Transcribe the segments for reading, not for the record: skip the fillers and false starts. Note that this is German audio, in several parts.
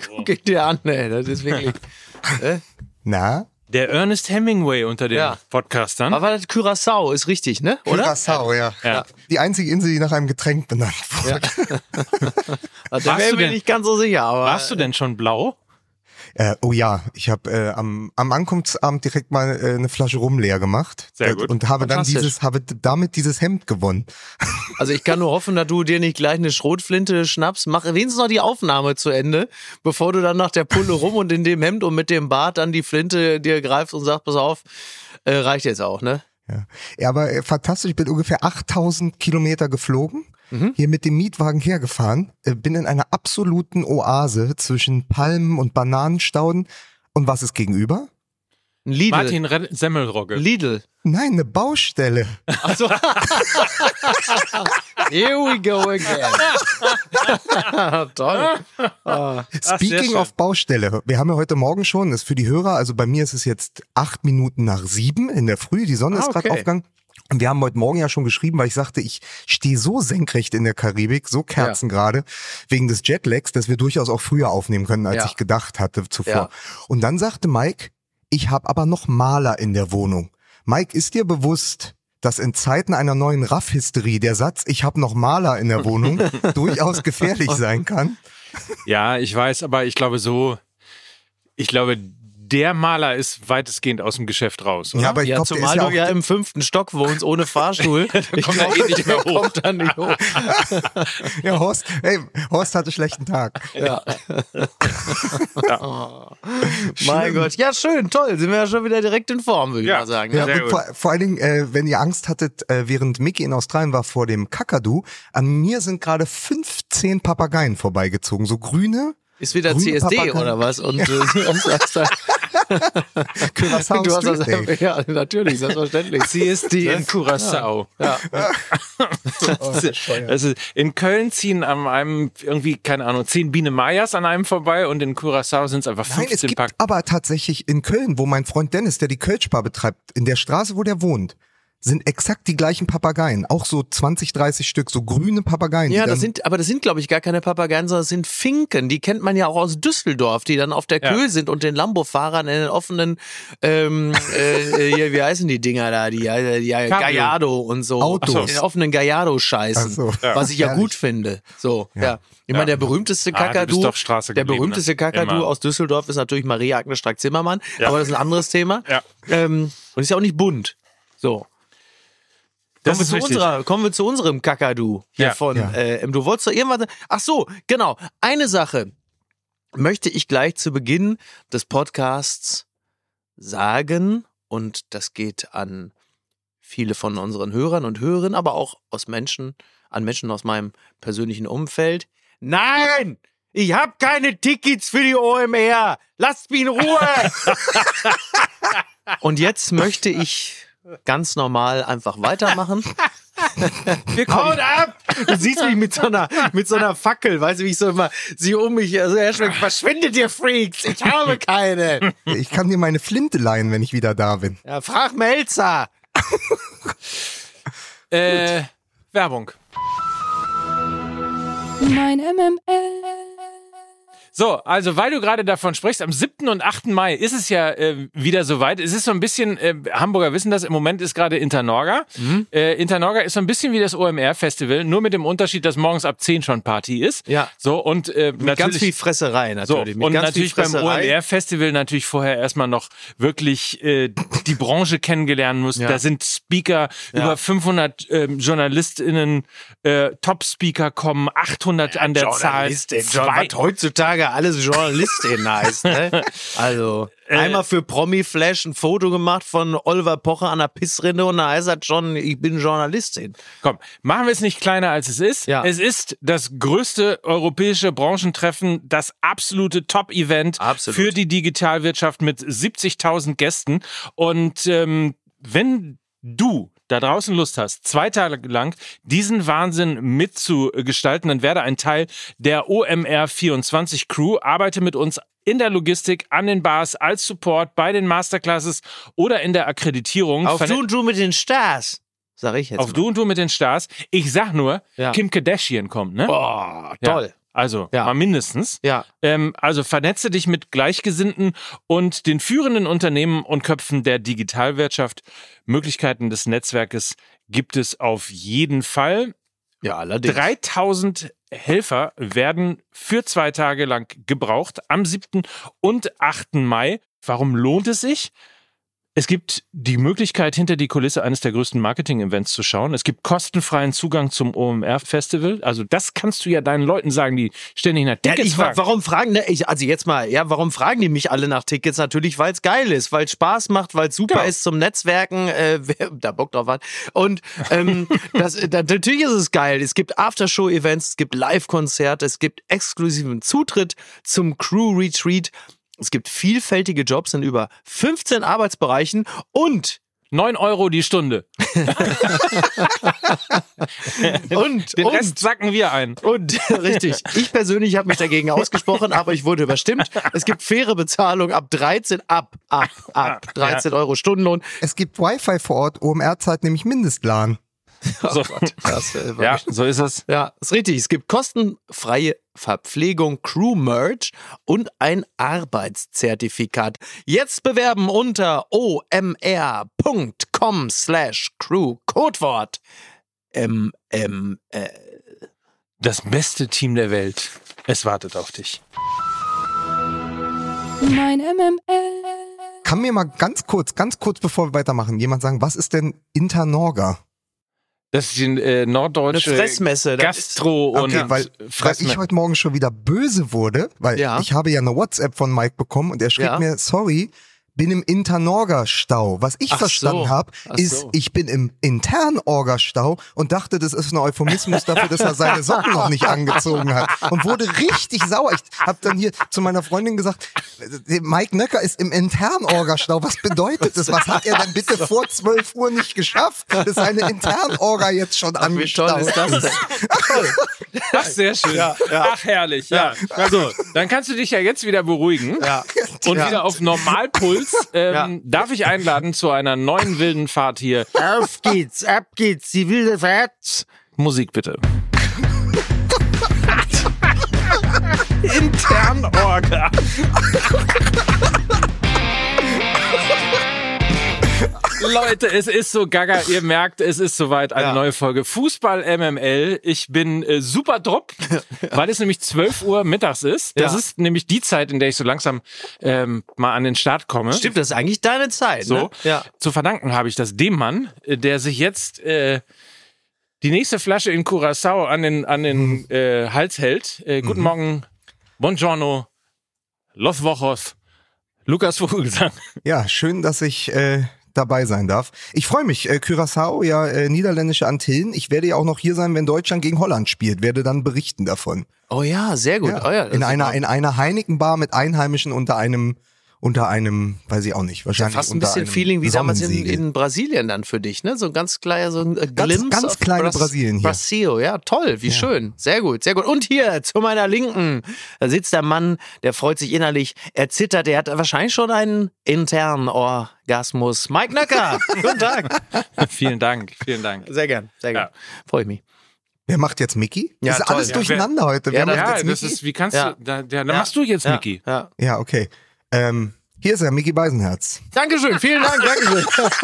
guck ich dir an, ey. Das ist wirklich... Na? Der Ernest Hemingway unter den Podcastern. Aber das Curaçao ist richtig, ne? Oder? Curaçao, ja. Die einzige Insel, die nach einem Getränk benannt wurde. Da wäre mir nicht ganz so sicher. Aber Warst du denn schon blau? Oh ja, ich habe am Ankunftsabend direkt mal eine Flasche Rum leer gemacht. Sehr gut. Und habe damit dieses Hemd gewonnen. Also ich kann nur hoffen, dass du dir nicht gleich eine Schrotflinte schnappst. Mach wenigstens noch die Aufnahme zu Ende, bevor du dann nach der Pulle rum und in dem Hemd und mit dem Bart dann die Flinte dir greifst und sagst, pass auf, reicht jetzt auch, ne? Ja, aber fantastisch, ich bin ungefähr 8000 Kilometer geflogen. Hier mit dem Mietwagen hergefahren, bin in einer absoluten Oase zwischen Palmen und Bananenstauden. Und was ist gegenüber? Ein Lidl. Martin Semmelrogge. Lidl. Nein, eine Baustelle. Also here we go again. Toll. Speaking of Baustelle, wir haben ja heute Morgen schon, das ist für die Hörer, also bei mir ist es jetzt 8 Minuten nach 7 in der Früh, die Sonne ist gerade aufgegangen. Und wir haben heute Morgen ja schon geschrieben, weil ich sagte, ich stehe so senkrecht in der Karibik, so kerzengerade, wegen des Jetlags, dass wir durchaus auch früher aufnehmen können, als ich gedacht hatte zuvor. Ja. Und dann sagte Mike, ich habe aber noch Maler in der Wohnung. Mike, ist dir bewusst, dass in Zeiten einer neuen Raff-Hysterie der Satz, ich habe noch Maler in der Wohnung, durchaus gefährlich sein kann? Ja, ich weiß, aber ich glaube, der Maler ist weitestgehend aus dem Geschäft raus, oder? Ja, aber ich glaube, zumal du ja im 5. Stock wohnst, ohne Fahrstuhl. Ich komme da nicht mehr hoch. Kommt dann nicht hoch. Ja, Horst hatte schlechten Tag. Ja. Mein Gott. Ja, schön, toll. Sind wir ja schon wieder direkt in Form, würde ich mal sagen. Ja, vor allen Dingen, wenn ihr Angst hattet, während Mickey in Australien war vor dem Kakadu, an mir sind gerade 15 Papageien vorbeigezogen. So grüne. Ist wieder CSD Papageien. Oder was? Und Curaçao du hast das, Street Day. ja, natürlich, selbstverständlich. CSD in Curaçao. Ja. Also in Köln ziehen an einem irgendwie, keine Ahnung, 10 Biene Mayas an einem vorbei und in Curaçao sind es einfach 15 Nein, es gibt Pack. aber tatsächlich in Köln, wo mein Freund Dennis, der die Kölschbar betreibt, in der Straße, wo der wohnt, sind exakt die gleichen Papageien. Auch so 20, 30 Stück, so grüne Papageien. Ja, das sind, glaube ich, gar keine Papageien, sondern das sind Finken. Die kennt man ja auch aus Düsseldorf, die dann auf der Köhl sind und den Lambo-Fahrern in den offenen, wie heißen die Dinger da? Die Gallardo und so. Autos. In den offenen Gallardo scheißen. So. Was ich ja gut finde. So, ja. Ich meine, der berühmteste Kakadu, aus Düsseldorf ist natürlich Maria-Agnes Strack-Zimmermann, aber das ist ein anderes Thema. Ja. Und ist ja auch nicht bunt. So. Kommen wir zu unserem Kakadu hier von du wolltest doch irgendwas. Ach so, genau. Eine Sache möchte ich gleich zu Beginn des Podcasts sagen, und das geht an viele von unseren Hörern und Hörerinnen, aber auch an Menschen aus meinem persönlichen Umfeld. Nein! Ich habe keine Tickets für die OMR! Lasst mich in Ruhe! Und jetzt möchte ich ganz normal einfach weitermachen. Haut ab! Du siehst mich mit so einer Fackel, weißt du, wie ich so immer sie um mich, also verschwindet ihr Freaks, ich habe keine. Ich kann dir meine Flinte leihen, wenn ich wieder da bin. Ja, frag Melzer. Werbung. Mein MML. So, also weil du gerade davon sprichst, am 7. und 8. Mai ist es ja wieder soweit. Es ist so ein bisschen, Hamburger wissen das, im Moment ist gerade Internorga. Internorga ist so ein bisschen wie das OMR-Festival, nur mit dem Unterschied, dass morgens ab 10 schon Party ist. Ja. So, und mit ganz viel Fresserei natürlich. So, und natürlich beim OMR-Festival natürlich vorher erstmal noch wirklich die Branche kennengelernt muss. Ja. Da sind Speaker, über 500 JournalistInnen, Top-Speaker kommen, 800 an der Zahl. Was heutzutage alles Journalistin heißt, ne? Also, einmal für Promi-Flash ein Foto gemacht von Oliver Pocher an der Pissrinne und da heißt das schon, ich bin Journalistin. Komm, machen wir es nicht kleiner, als es ist. Ja. Es ist das größte europäische Branchentreffen, das absolute Top-Event für die Digitalwirtschaft mit 70.000 Gästen. Und wenn du da draußen Lust hast, 2 Tage lang diesen Wahnsinn mitzugestalten, dann werde ein Teil der OMR24 Crew, arbeite mit uns in der Logistik, an den Bars, als Support, bei den Masterclasses oder in der Akkreditierung. Auf Du und Du mit den Stars, sag ich jetzt. Auf Du und Du mit den Stars. Ich sag nur, Kim Kardashian kommt, ne? Oh, toll. Ja. Also mal mindestens. Ja. Also vernetze dich mit Gleichgesinnten und den führenden Unternehmen und Köpfen der Digitalwirtschaft. Möglichkeiten des Netzwerkes gibt es auf jeden Fall. Ja, allerdings. 3000 Helfer werden für 2 Tage lang gebraucht, am 7. und 8. Mai. Warum lohnt es sich? Es gibt die Möglichkeit, hinter die Kulisse eines der größten Marketing-Events zu schauen. Es gibt kostenfreien Zugang zum OMR-Festival. Also das kannst du ja deinen Leuten sagen, die ständig nach Tickets fragen. Warum fragen, warum fragen die mich alle nach Tickets? Natürlich, weil es geil ist, weil es Spaß macht, weil es super ist zum Netzwerken, wer da Bock drauf hat. Und natürlich ist es geil. Es gibt Aftershow-Events, es gibt Live-Konzerte, es gibt exklusiven Zutritt zum Crew-Retreat. Es gibt vielfältige Jobs in über 15 Arbeitsbereichen und 9 € die Stunde. und den Rest sacken wir ein. Und richtig, ich persönlich habe mich dagegen ausgesprochen, aber ich wurde überstimmt. Es gibt faire Bezahlung ab 13 € Stundenlohn. Es gibt Wi-Fi vor Ort, OMR zahlt nämlich Mindestplan. So. Ja, so ist es. Ja, ist richtig. Es gibt kostenfreie Verpflegung, Crew-Merch und ein Arbeitszertifikat. Jetzt bewerben unter omr.com/crew. Codewort Das beste Team der Welt. Es wartet auf dich. Mein MML. Kann mir mal ganz kurz, bevor wir weitermachen, jemand sagen, was ist denn Internorga? Das ist die norddeutsche Fressmesse. Gastro und weil ich heute Morgen schon wieder böse wurde, weil ich habe ja eine WhatsApp von Mike bekommen und er schrieb mir, sorry, bin im Internorga-Stau. Was ich verstanden habe, ist, ich bin im Internorga-Stau und dachte, das ist ein Euphemismus dafür, dass er seine Socken noch nicht angezogen hat. Und wurde richtig sauer. Ich habe dann hier zu meiner Freundin gesagt, Mike Nöcker ist im Internorga-Stau. Was bedeutet das? Was hat er denn bitte vor 12 Uhr nicht geschafft, dass seine Internorga jetzt schon angestaut ist? Ach, sehr schön. Ja. Ach, herrlich. Ja. Also, dann kannst du dich ja jetzt wieder beruhigen und wieder auf Normalpuls. Darf ich einladen zu einer neuen wilden Fahrt hier? Auf geht's, ab geht's, die wilde Fahrt. Musik bitte. Internorga. Leute, es ist so gaga, ihr merkt, es ist soweit, eine neue Folge Fußball MML. Ich bin super drupp, weil es nämlich 12 Uhr mittags ist. Das ist nämlich die Zeit, in der ich so langsam mal an den Start komme. Stimmt, das ist eigentlich deine Zeit. So, ne? Ja. Zu verdanken habe ich das dem Mann, der sich jetzt die nächste Flasche in Curaçao an den Hals hält. Guten Morgen, buongiorno, los vojos, Lukas Vogelsang. Ja, schön, dass ich dabei sein darf. Ich freue mich, Curaçao, niederländische Antillen. Ich werde ja auch noch hier sein, wenn Deutschland gegen Holland spielt, werde dann berichten davon. Oh ja, sehr gut. Ja. Oh ja, in einer Heineken-Bar mit Einheimischen unter einem, weiß ich auch nicht, wahrscheinlich fast ein bisschen Feeling wie damals in Brasilien dann für dich, ne? So ein ganz kleiner, so ein Glimpse ganz kleine Brasilien hier. Brasil, ja, toll, wie schön. Sehr gut, sehr gut. Und hier zu meiner Linken, da sitzt der Mann, der freut sich innerlich, er zittert, er hat wahrscheinlich schon einen internen Orgasmus. Mike Nöcker, guten Tag. Vielen Dank. Sehr gern. Freue ich mich. Wer macht jetzt Mickey? Ja, das ist toll. alles durcheinander heute. Wer macht jetzt Mickey? Das ist, wie kannst du, dann machst du jetzt Mickey. Ja, okay. Hier ist er, Mickey Beisenherz. Dankeschön, vielen Dank, Dankeschön.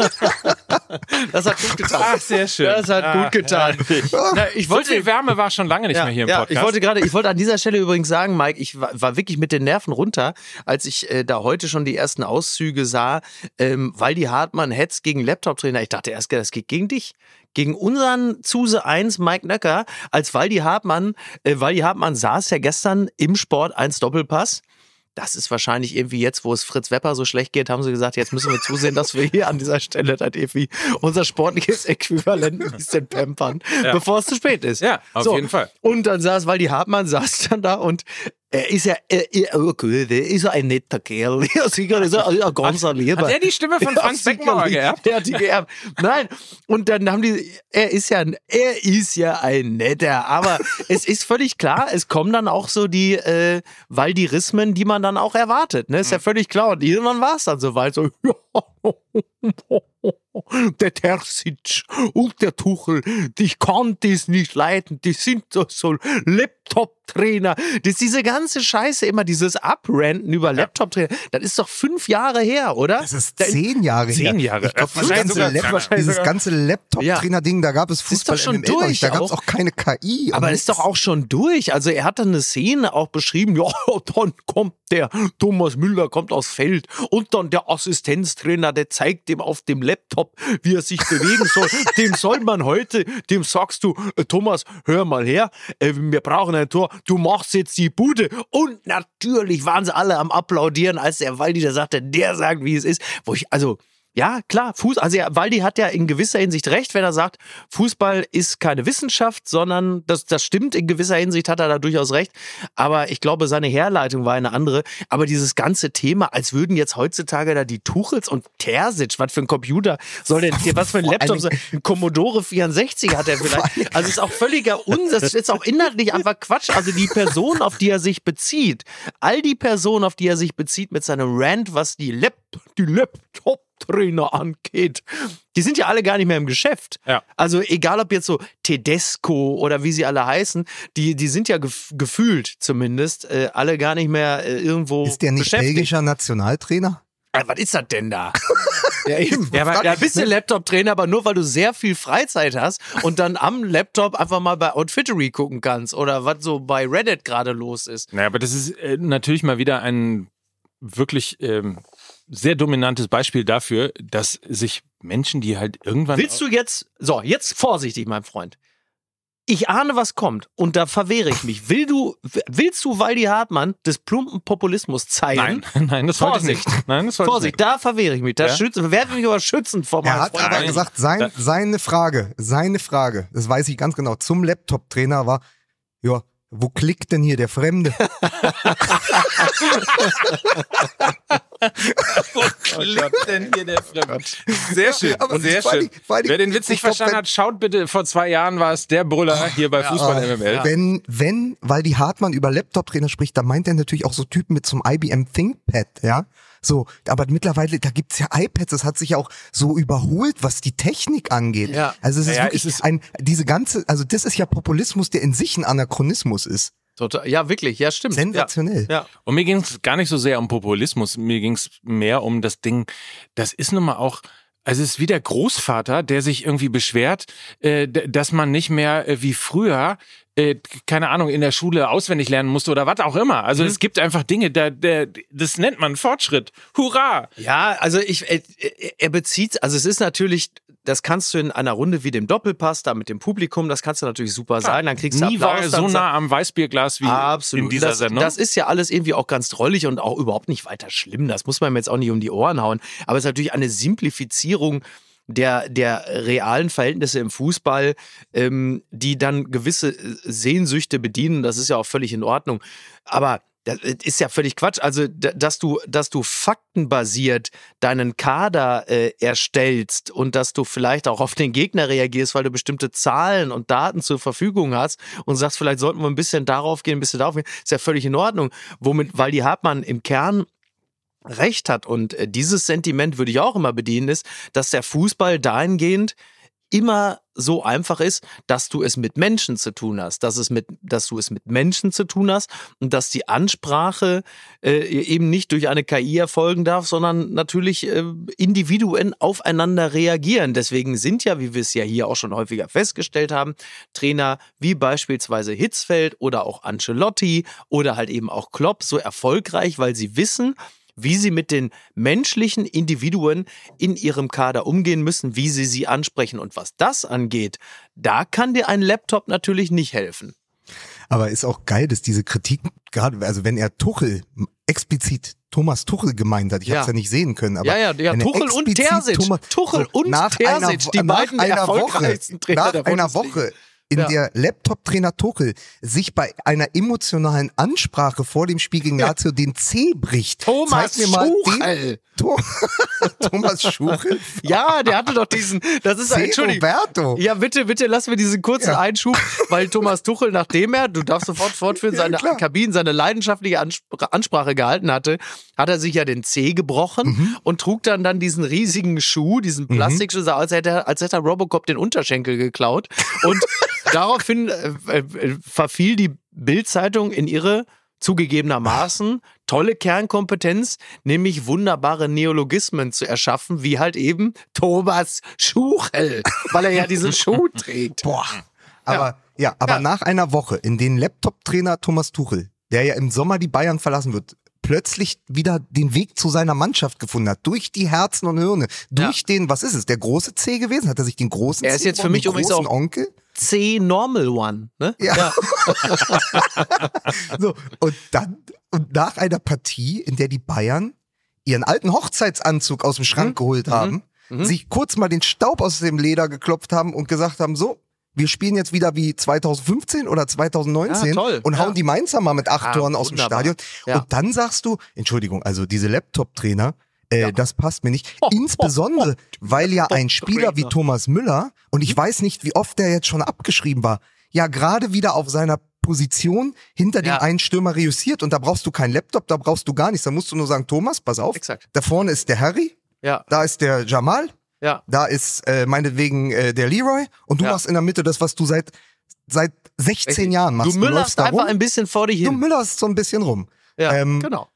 Das hat gut getan. Ach, sehr schön. Das hat gut getan. Na, so viel Wärme war schon lange nicht mehr hier im Podcast. Ich wollte an dieser Stelle übrigens sagen, Mike, ich war wirklich mit den Nerven runter, als ich da heute schon die ersten Auszüge sah, weil die Hartmann hetzt gegen Laptop-Trainer. Ich dachte erst, das geht gegen dich. Gegen unseren Zuse 1 Mike Nöcker, als Waldi Hartmann saß ja gestern im Sport 1 Doppelpass. Das ist wahrscheinlich irgendwie jetzt, wo es Fritz Wepper so schlecht geht, haben sie gesagt, jetzt müssen wir zusehen, dass wir hier an dieser Stelle dann irgendwie unser sportliches Äquivalent ein bisschen pampern, bevor es zu spät ist. Ja, auf jeden Fall. Und dann saß Waldi Hartmann dann da und er ist ja ein netter Kerl. Ja, sicher, ist er ein ganzer Lieber. Hat er die Stimme von Franz Beckenbauer geerbt? Der hat die geerbt. Nein. Und dann haben er ist ja ein netter. Aber es ist völlig klar, es kommen dann auch so die Waldirismen, die man dann auch erwartet. Ne? Ist ja völlig klar. Und irgendwann war es dann soweit. So, der Terzic und der Tuchel, ich kann das nicht leiden, die sind doch so Laptop-Trainer. Das ist diese ganze Scheiße, immer dieses Abranten über Laptop-Trainer, das ist doch 5 Jahre her, oder? Das ist 10 Jahre her. 10 Jahre. Ich glaube, dieses ganze Laptop-Trainer-Ding, da gab es Fußball schon MML durch, da gab es auch keine KI. Aber ist doch auch schon durch. Also er hat dann eine Szene auch beschrieben, ja, dann kommt der Thomas Müller, kommt aufs Feld und dann der Assistenztrainer, der zeigt dem auf dem Laptop, wie er sich bewegen soll. Dem soll man heute, dem sagst du, Thomas, hör mal her, wir brauchen ein Tor, du machst jetzt die Bude. Und natürlich waren sie alle am Applaudieren, als der Waldi da sagte, der sagt, wie es ist. Wo ich, also... Ja, klar, Waldi hat ja in gewisser Hinsicht recht, wenn er sagt, Fußball ist keine Wissenschaft, sondern das stimmt, in gewisser Hinsicht hat er da durchaus recht, aber ich glaube, seine Herleitung war eine andere, aber dieses ganze Thema, als würden jetzt heutzutage da die Tuchels und Terzic, was für ein Computer soll denn, was für ein Laptop, ein Commodore 64 hat er vielleicht, also ist auch völliger Unsinn, das ist auch inhaltlich einfach Quatsch, also die Person, auf die er sich bezieht, all die Personen, auf die er sich bezieht mit seinem Rant, was die Laptop-Trainer angeht. Die sind ja alle gar nicht mehr im Geschäft. Ja. Also egal ob jetzt so Tedesco oder wie sie alle heißen, die sind ja gefühlt zumindest alle gar nicht mehr irgendwo Ist der nicht belgischer Nationaltrainer? Was ist das denn da? Ja, eben. Ja, bist du Laptop-Trainer, aber nur weil du sehr viel Freizeit hast und dann am Laptop einfach mal bei Outfittery gucken kannst oder was so bei Reddit gerade los ist. Naja, aber das ist natürlich mal wieder ein wirklich sehr dominantes Beispiel dafür, dass sich Menschen, die halt irgendwann... Willst du jetzt vorsichtig, mein Freund. Ich ahne, was kommt und da verwehre ich mich. Willst du Waldi Hartmann des plumpen Populismus zeigen? Nein, das wollte ich nicht. Nein, das wollte ich nicht. Da verwehre ich mich. Da werde ich mich aber schützend vor meinem Freund. Er hat aber gesagt, seine Frage, das weiß ich ganz genau, zum Laptop-Trainer war, ja, wo klickt denn hier der Fremde? Wo klickt denn hier der Fremde? Sehr schön. Aber sehr schön. Wer den Witz nicht verstanden hat, schaut bitte, vor 2 Jahren war es der Brüller hier bei Fußball MML. Weil die Hartmann über Laptop-Trainer spricht, da meint er natürlich auch so Typen mit zum IBM ThinkPad, ja. So, aber mittlerweile, da gibt's ja iPads, das hat sich ja auch so überholt, was die Technik angeht. Ja. Also es ist wirklich das ist ja Populismus, der in sich ein Anachronismus ist. Total, ja, wirklich, ja, stimmt. Sensationell. Ja. Und mir ging es gar nicht so sehr um Populismus, mir ging es mehr um das Ding, das ist nun mal auch, also es ist wie der Großvater, der sich irgendwie beschwert, dass man nicht mehr wie früher keine Ahnung, in der Schule auswendig lernen musste oder was auch immer. Also es gibt einfach Dinge, das nennt man Fortschritt. Hurra! Ja, also er bezieht, also es ist natürlich, das kannst du in einer Runde wie dem Doppelpass, da mit dem Publikum, das kannst du natürlich super sagen, dann kriegst du nie Applaus. Nie war er so nah am Weißbierglas wie absolut. In dieser Sendung. Das ist ja alles irgendwie auch ganz drollig und auch überhaupt nicht weiter schlimm. Das muss man mir jetzt auch nicht um die Ohren hauen. Aber es ist natürlich eine Simplifizierung der realen Verhältnisse im Fußball, die dann gewisse Sehnsüchte bedienen. Das ist ja auch völlig in Ordnung. Aber das ist ja völlig Quatsch. Also, dass du faktenbasiert deinen Kader erstellst und dass du vielleicht auch auf den Gegner reagierst, weil du bestimmte Zahlen und Daten zur Verfügung hast und sagst, vielleicht sollten wir ein bisschen darauf gehen, ein bisschen darauf gehen, ist ja völlig in Ordnung. Weil die Hartmann im Kern recht hat und dieses Sentiment würde ich auch immer bedienen, ist, dass der Fußball dahingehend immer so einfach ist, dass du es mit Menschen zu tun hast, dass du es mit Menschen zu tun hast und dass die Ansprache eben nicht durch eine KI erfolgen darf, sondern natürlich Individuen aufeinander reagieren. Deswegen sind ja, wie wir es ja hier auch schon häufiger festgestellt haben, Trainer wie beispielsweise Hitzfeld oder auch Ancelotti oder halt eben auch Klopp so erfolgreich, weil sie wissen, wie sie mit den menschlichen Individuen in ihrem Kader umgehen müssen, wie sie ansprechen. Und was das angeht, da kann dir ein Laptop natürlich nicht helfen. Aber ist auch geil, dass diese Kritik, gerade, also wenn er Tuchel explizit Thomas Tuchel gemeint hat, ich habe es ja nicht sehen können, aber Tuchel und Terzic, die beiden erfolgreichsten Trainer der Bundesliga. Nach einer Woche in der Laptop-Trainer Tuchel sich bei einer emotionalen Ansprache vor dem Spiel gegen Lazio den Zeh bricht. Thomas Schuchel. Thomas Schuchel? Ja, der hatte doch diesen, das ist Entschuldigung. Roberto. Ja, bitte lass mir diesen kurzen Einschub, weil Thomas Tuchel, nachdem du darfst sofort fortführen, seine Kabinen, seine leidenschaftliche Ansprache gehalten hatte, hat er sich ja den Zeh gebrochen und trug dann diesen riesigen Schuh, diesen Plastikschuh, als hätte er Robocop den Unterschenkel geklaut. Und daraufhin verfiel die Bild-Zeitung in ihre zugegebenermaßen tolle Kernkompetenz, nämlich wunderbare Neologismen zu erschaffen, wie halt eben Thomas Schuchel, weil er ja diesen Schuh trägt. Boah. Aber nach einer Woche, in den Laptop-Trainer Thomas Tuchel, der ja im Sommer die Bayern verlassen wird, plötzlich wieder den Weg zu seiner Mannschaft gefunden hat, durch die Herzen und Hirne, durch den, was ist es, der große C gewesen? Hat er sich den großen C? Er ist jetzt für mich übrigens auch Onkel? C Normal One, ne? Ja. So, und nach einer Partie, in der die Bayern ihren alten Hochzeitsanzug aus dem Schrank geholt haben, sich kurz mal den Staub aus dem Leder geklopft haben und gesagt haben, so, wir spielen jetzt wieder wie 2015 oder 2019 und hauen die Mainzer mal mit 8 Toren aus dem Stadion. Ja. Und dann sagst du, Entschuldigung, also diese Laptop-Trainer, das passt mir nicht. Insbesondere, weil ja ein Spieler wie Thomas Müller, und ich weiß nicht, wie oft der jetzt schon abgeschrieben war, ja gerade wieder auf seiner Position hinter dem einen Stürmer reüssiert. Und da brauchst du keinen Laptop, da brauchst du gar nichts. Da musst du nur sagen, Thomas, pass auf, da vorne ist der Harry, da ist der Jamal, da ist meinetwegen der Leroy und du machst in der Mitte das, was du seit 16 Jahren machst. Du müllerst einfach ein bisschen vor dir hin. Du müllerst so ein bisschen rum. Ja, genau.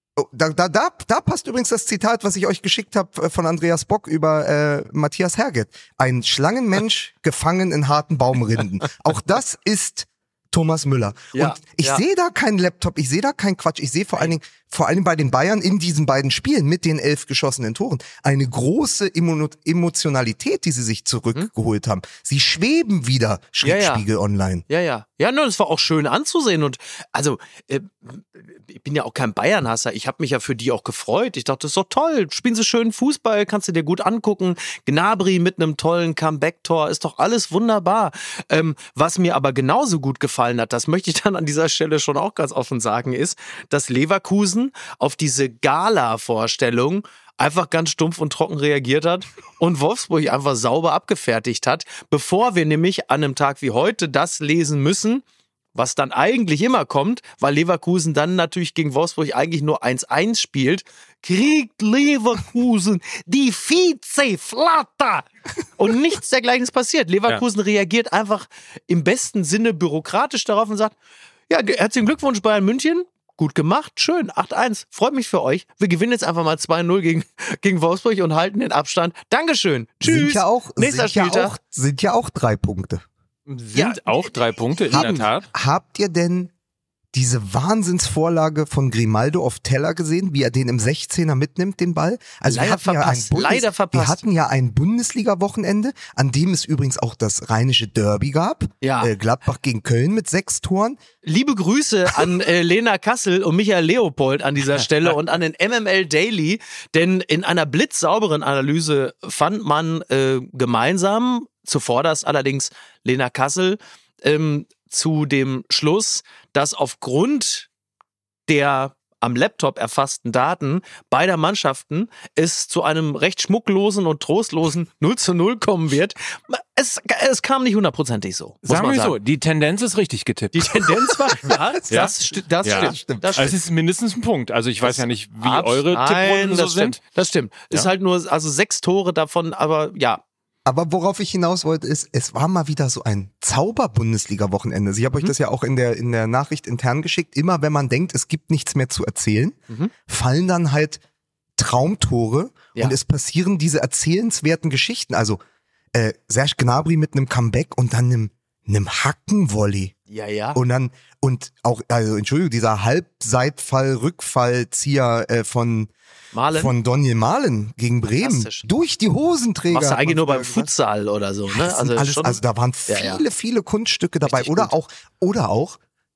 Da passt übrigens das Zitat, was ich euch geschickt habe von Andreas Bock über Matthias Herget. Ein Schlangenmensch gefangen in harten Baumrinden. Auch das ist Thomas Müller. Und ich sehe da keinen Laptop, ich sehe da keinen Quatsch. Ich sehe vor allen Dingen bei den Bayern in diesen beiden Spielen mit den 11 geschossenen Toren eine große Emotionalität, die sie sich zurückgeholt haben. Sie schweben wieder, schrieb Spiegel Online. Ja, nur das war auch schön anzusehen. Und also, ich bin ja auch kein Bayern-Hasser. Ich habe mich ja für die auch gefreut. Ich dachte, das ist doch toll. Spielen sie schön Fußball, kannst du dir gut angucken. Gnabry mit einem tollen Comeback-Tor, ist doch alles wunderbar. Was mir aber genauso gut gefallen hat, das möchte ich dann an dieser Stelle schon auch ganz offen sagen, ist, dass Leverkusen auf diese Gala-Vorstellung einfach ganz stumpf und trocken reagiert hat und Wolfsburg einfach sauber abgefertigt hat, bevor wir nämlich an einem Tag wie heute das lesen müssen, was dann eigentlich immer kommt, weil Leverkusen dann natürlich gegen Wolfsburg eigentlich nur 1-1 spielt, kriegt Leverkusen die Vize-Flatter. Und nichts dergleichen ist passiert. Leverkusen reagiert einfach im besten Sinne bürokratisch darauf und sagt, ja, herzlichen Glückwunsch Bayern München. Gut gemacht, schön, 8-1, freut mich für euch. Wir gewinnen jetzt einfach mal 2-0 gegen Wolfsburg und halten den Abstand. Dankeschön, tschüss. Nächster Spieltag. Sind ja auch 3 Punkte. Sind auch 3 Punkte, in der Tat. Habt ihr denn diese Wahnsinnsvorlage von Grimaldo auf Teller gesehen, wie er den im 16er mitnimmt, den Ball? Also leider verpasst. Wir hatten ja ein Bundesliga-Wochenende, an dem es übrigens auch das rheinische Derby gab. Gladbach gegen Köln mit 6 Toren. Liebe Grüße an Lena Kassel und Michael Leopold an dieser Stelle und an den MML Daily, denn in einer blitzsauberen Analyse fand man gemeinsam, zuvorderst allerdings Lena Kassel, zu dem Schluss, dass aufgrund der am Laptop erfassten Daten beider Mannschaften es zu einem recht schmucklosen und trostlosen 0:0 kommen wird. Es kam nicht 100%ig so. Sagen wir so, die Tendenz ist richtig getippt. Die Tendenz war, das stimmt. Also es ist mindestens ein Punkt. Also ich weiß ja nicht, wie eure Tipprunden so sind. Das stimmt. Ist halt nur, also 6 Tore davon, aber ja. Aber worauf ich hinaus wollte, ist, es war mal wieder so ein Zauber-Bundesliga-Wochenende. Ich habe euch das ja auch in der Nachricht intern geschickt. Immer wenn man denkt, es gibt nichts mehr zu erzählen, fallen dann halt Traumtore und es passieren diese erzählenswerten Geschichten. Also Serge Gnabry mit einem Comeback und dann einem Hackenvolley. Ja. Und auch, also Entschuldigung, dieser Halbseitfall-Rückfallzieher von Daniel Mahlen gegen Bremen durch die Hosenträger. Machst du eigentlich nur beim Futsal oder so, ne? Also da waren viele Kunststücke dabei. Oder auch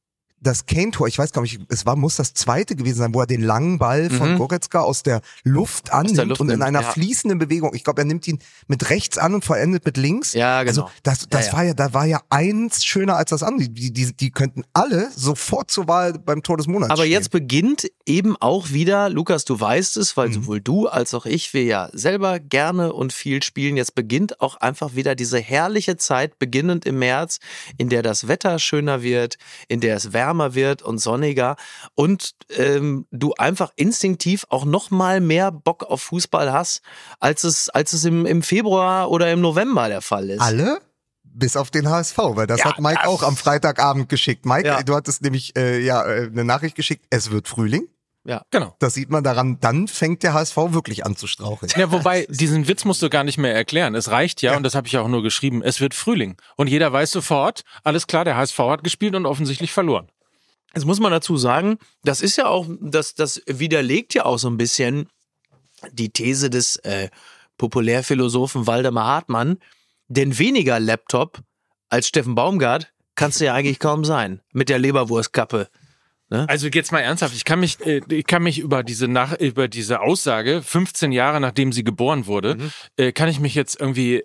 das Kane-Tor, ich weiß gar nicht, muss das zweite gewesen sein, wo er den langen Ball von Goretzka aus der Luft annimmt und in einer fließenden Bewegung, ich glaube, er nimmt ihn mit rechts an und vollendet mit links. Ja, genau. Also da war ja eins schöner als das andere. Die könnten alle sofort zur Wahl beim Tor des Monats stehen. Jetzt beginnt eben auch wieder, Lukas, du weißt es, weil sowohl du als auch ich, wir ja selber gerne und viel spielen, jetzt beginnt auch einfach wieder diese herrliche Zeit, beginnend im März, in der das Wetter schöner wird, in der es wärmer wird und sonniger und du einfach instinktiv auch noch mal mehr Bock auf Fußball hast, als es im Februar oder im November der Fall ist. Alle? Bis auf den HSV, weil das hat Mike auch am Freitagabend geschickt. Mike, du hattest nämlich eine Nachricht geschickt, es wird Frühling. Ja, genau. Das sieht man daran, dann fängt der HSV wirklich an zu straucheln. Ja, wobei, diesen Witz musst du gar nicht mehr erklären. Es reicht ja, und das habe ich auch nur geschrieben, es wird Frühling. Und jeder weiß sofort, alles klar, der HSV hat gespielt und offensichtlich verloren. Jetzt muss man dazu sagen, das ist ja auch, das widerlegt ja auch so ein bisschen die These des Populärphilosophen Waldemar Hartmann, denn weniger Laptop als Steffen Baumgart kannst du ja eigentlich kaum sein, mit der Leberwurstkappe. Ne? Also jetzt mal ernsthaft, ich kann mich über diese Aussage, 15 Jahre nachdem sie geboren wurde, kann ich mich jetzt irgendwie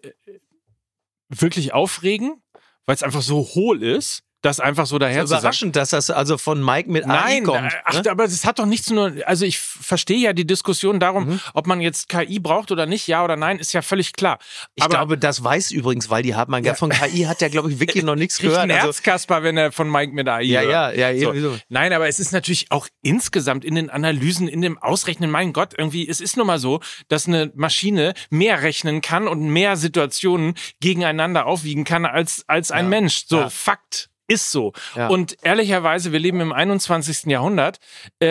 wirklich aufregen, weil es einfach so hohl ist. Das einfach so daher zu sagen. Überraschend, dass das also von Mike mit AI kommt. Nein, aber das hat doch nichts nur, also ich verstehe ja die Diskussion darum, ob man jetzt KI braucht oder nicht, ja oder nein, ist ja völlig klar. Ich glaube, das weiß übrigens, weil die Hartmann von KI hat ja, glaube ich, wirklich noch nichts gehört. Ein Herzkasper, wenn er von Mike mit AI hört. Ja. So. Nein, aber es ist natürlich auch insgesamt in den Analysen, in dem Ausrechnen, mein Gott, irgendwie, es ist nun mal so, dass eine Maschine mehr rechnen kann und mehr Situationen gegeneinander aufwiegen kann als ein Mensch. So, Fakt. Ist so. Ja. Und ehrlicherweise, wir leben im 21. Jahrhundert.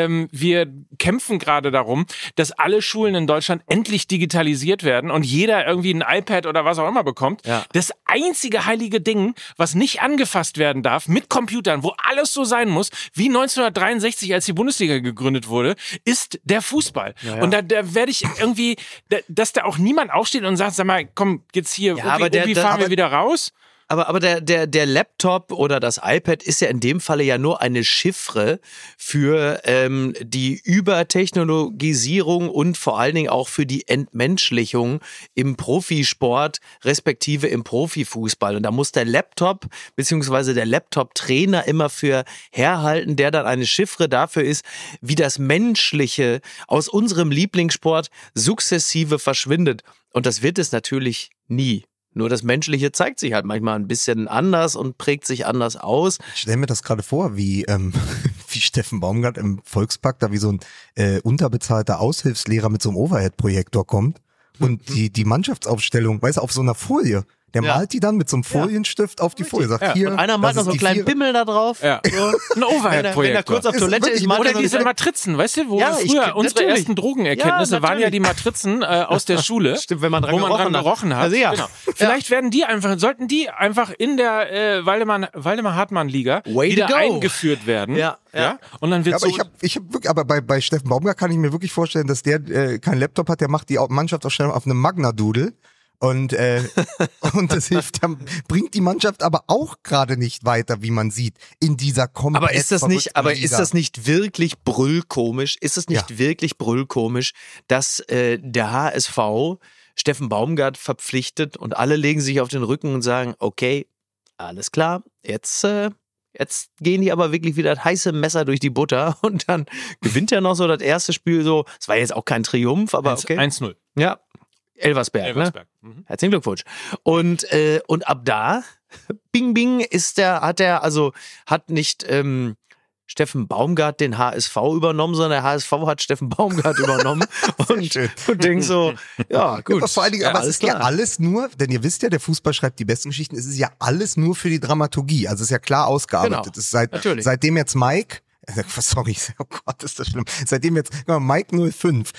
Wir kämpfen gerade darum, dass alle Schulen in Deutschland endlich digitalisiert werden und jeder irgendwie ein iPad oder was auch immer bekommt. Ja. Das einzige heilige Ding, was nicht angefasst werden darf mit Computern, wo alles so sein muss, wie 1963, als die Bundesliga gegründet wurde, ist der Fußball. Ja. Und da werde ich irgendwie, dass da auch niemand aufsteht und sagt, sag mal, komm, jetzt hier, fahren wir wieder raus. Aber der Laptop oder das iPad ist ja in dem Falle ja nur eine Chiffre für die Übertechnologisierung und vor allen Dingen auch für die Entmenschlichung im Profisport respektive im Profifußball. Und da muss der Laptop beziehungsweise der Laptop-Trainer immer für herhalten, der dann eine Chiffre dafür ist, wie das Menschliche aus unserem Lieblingssport sukzessive verschwindet. Und das wird es natürlich nie. Nur das Menschliche zeigt sich halt manchmal ein bisschen anders und prägt sich anders aus. Ich stelle mir das gerade vor, wie Steffen Baumgart im Volkspark da wie so ein unterbezahlter Aushilfslehrer mit so einem Overhead-Projektor kommt und die Mannschaftsaufstellung, weißt du, auf so einer Folie. Der malt die dann mit so einem Folienstift auf die Folie. Sagt, hier, und einer malt noch so einen kleinen Pimmel da drauf. Ja. So. Ein Overhead-Projektor. Wenn er kurz auf Toilette ist. Oder diese Matrizen, weißt du, wo früher unsere ersten Drogenerkenntnisse waren ja die Matrizen aus der Schule. Stimmt, wenn man dran gerochen hat. Also genau. Vielleicht sollten die einfach in der Waldemar Hartmann-Liga wieder eingeführt werden. Ja. Und dann wird aber so. Aber bei Steffen Baumgart kann ich mir wirklich vorstellen, dass der keinen Laptop hat, der macht die Mannschaftsaufstellung auf einem Magna-Doodle. Und das hilft, bringt die Mannschaft aber auch gerade nicht weiter, wie man sieht, in dieser komplett Aber ist das nicht wirklich brüllkomisch? Ist es nicht wirklich brüllkomisch, dass der HSV Steffen Baumgart verpflichtet und alle legen sich auf den Rücken und sagen, okay, alles klar, jetzt gehen die aber wirklich wieder das heiße Messer durch die Butter und dann gewinnt er noch so das erste Spiel so. Es war jetzt auch kein Triumph, aber okay. 1-0. Ja. Elversberg. Ne? Herzlichen Glückwunsch. Und ab da, bing, bing, hat nicht Steffen Baumgart den HSV übernommen, sondern der HSV hat Steffen Baumgart übernommen. und denkst so, ja, gut. Aber vor allen Dingen, aber es ist ja alles nur, denn ihr wisst ja, der Fußball schreibt die besten Geschichten, es ist ja alles nur für die Dramaturgie. Also es ist ja klar ausgearbeitet. Genau. Es ist seitdem jetzt Mike, sorry, oh Gott, ist das schlimm. Seitdem jetzt Mike 05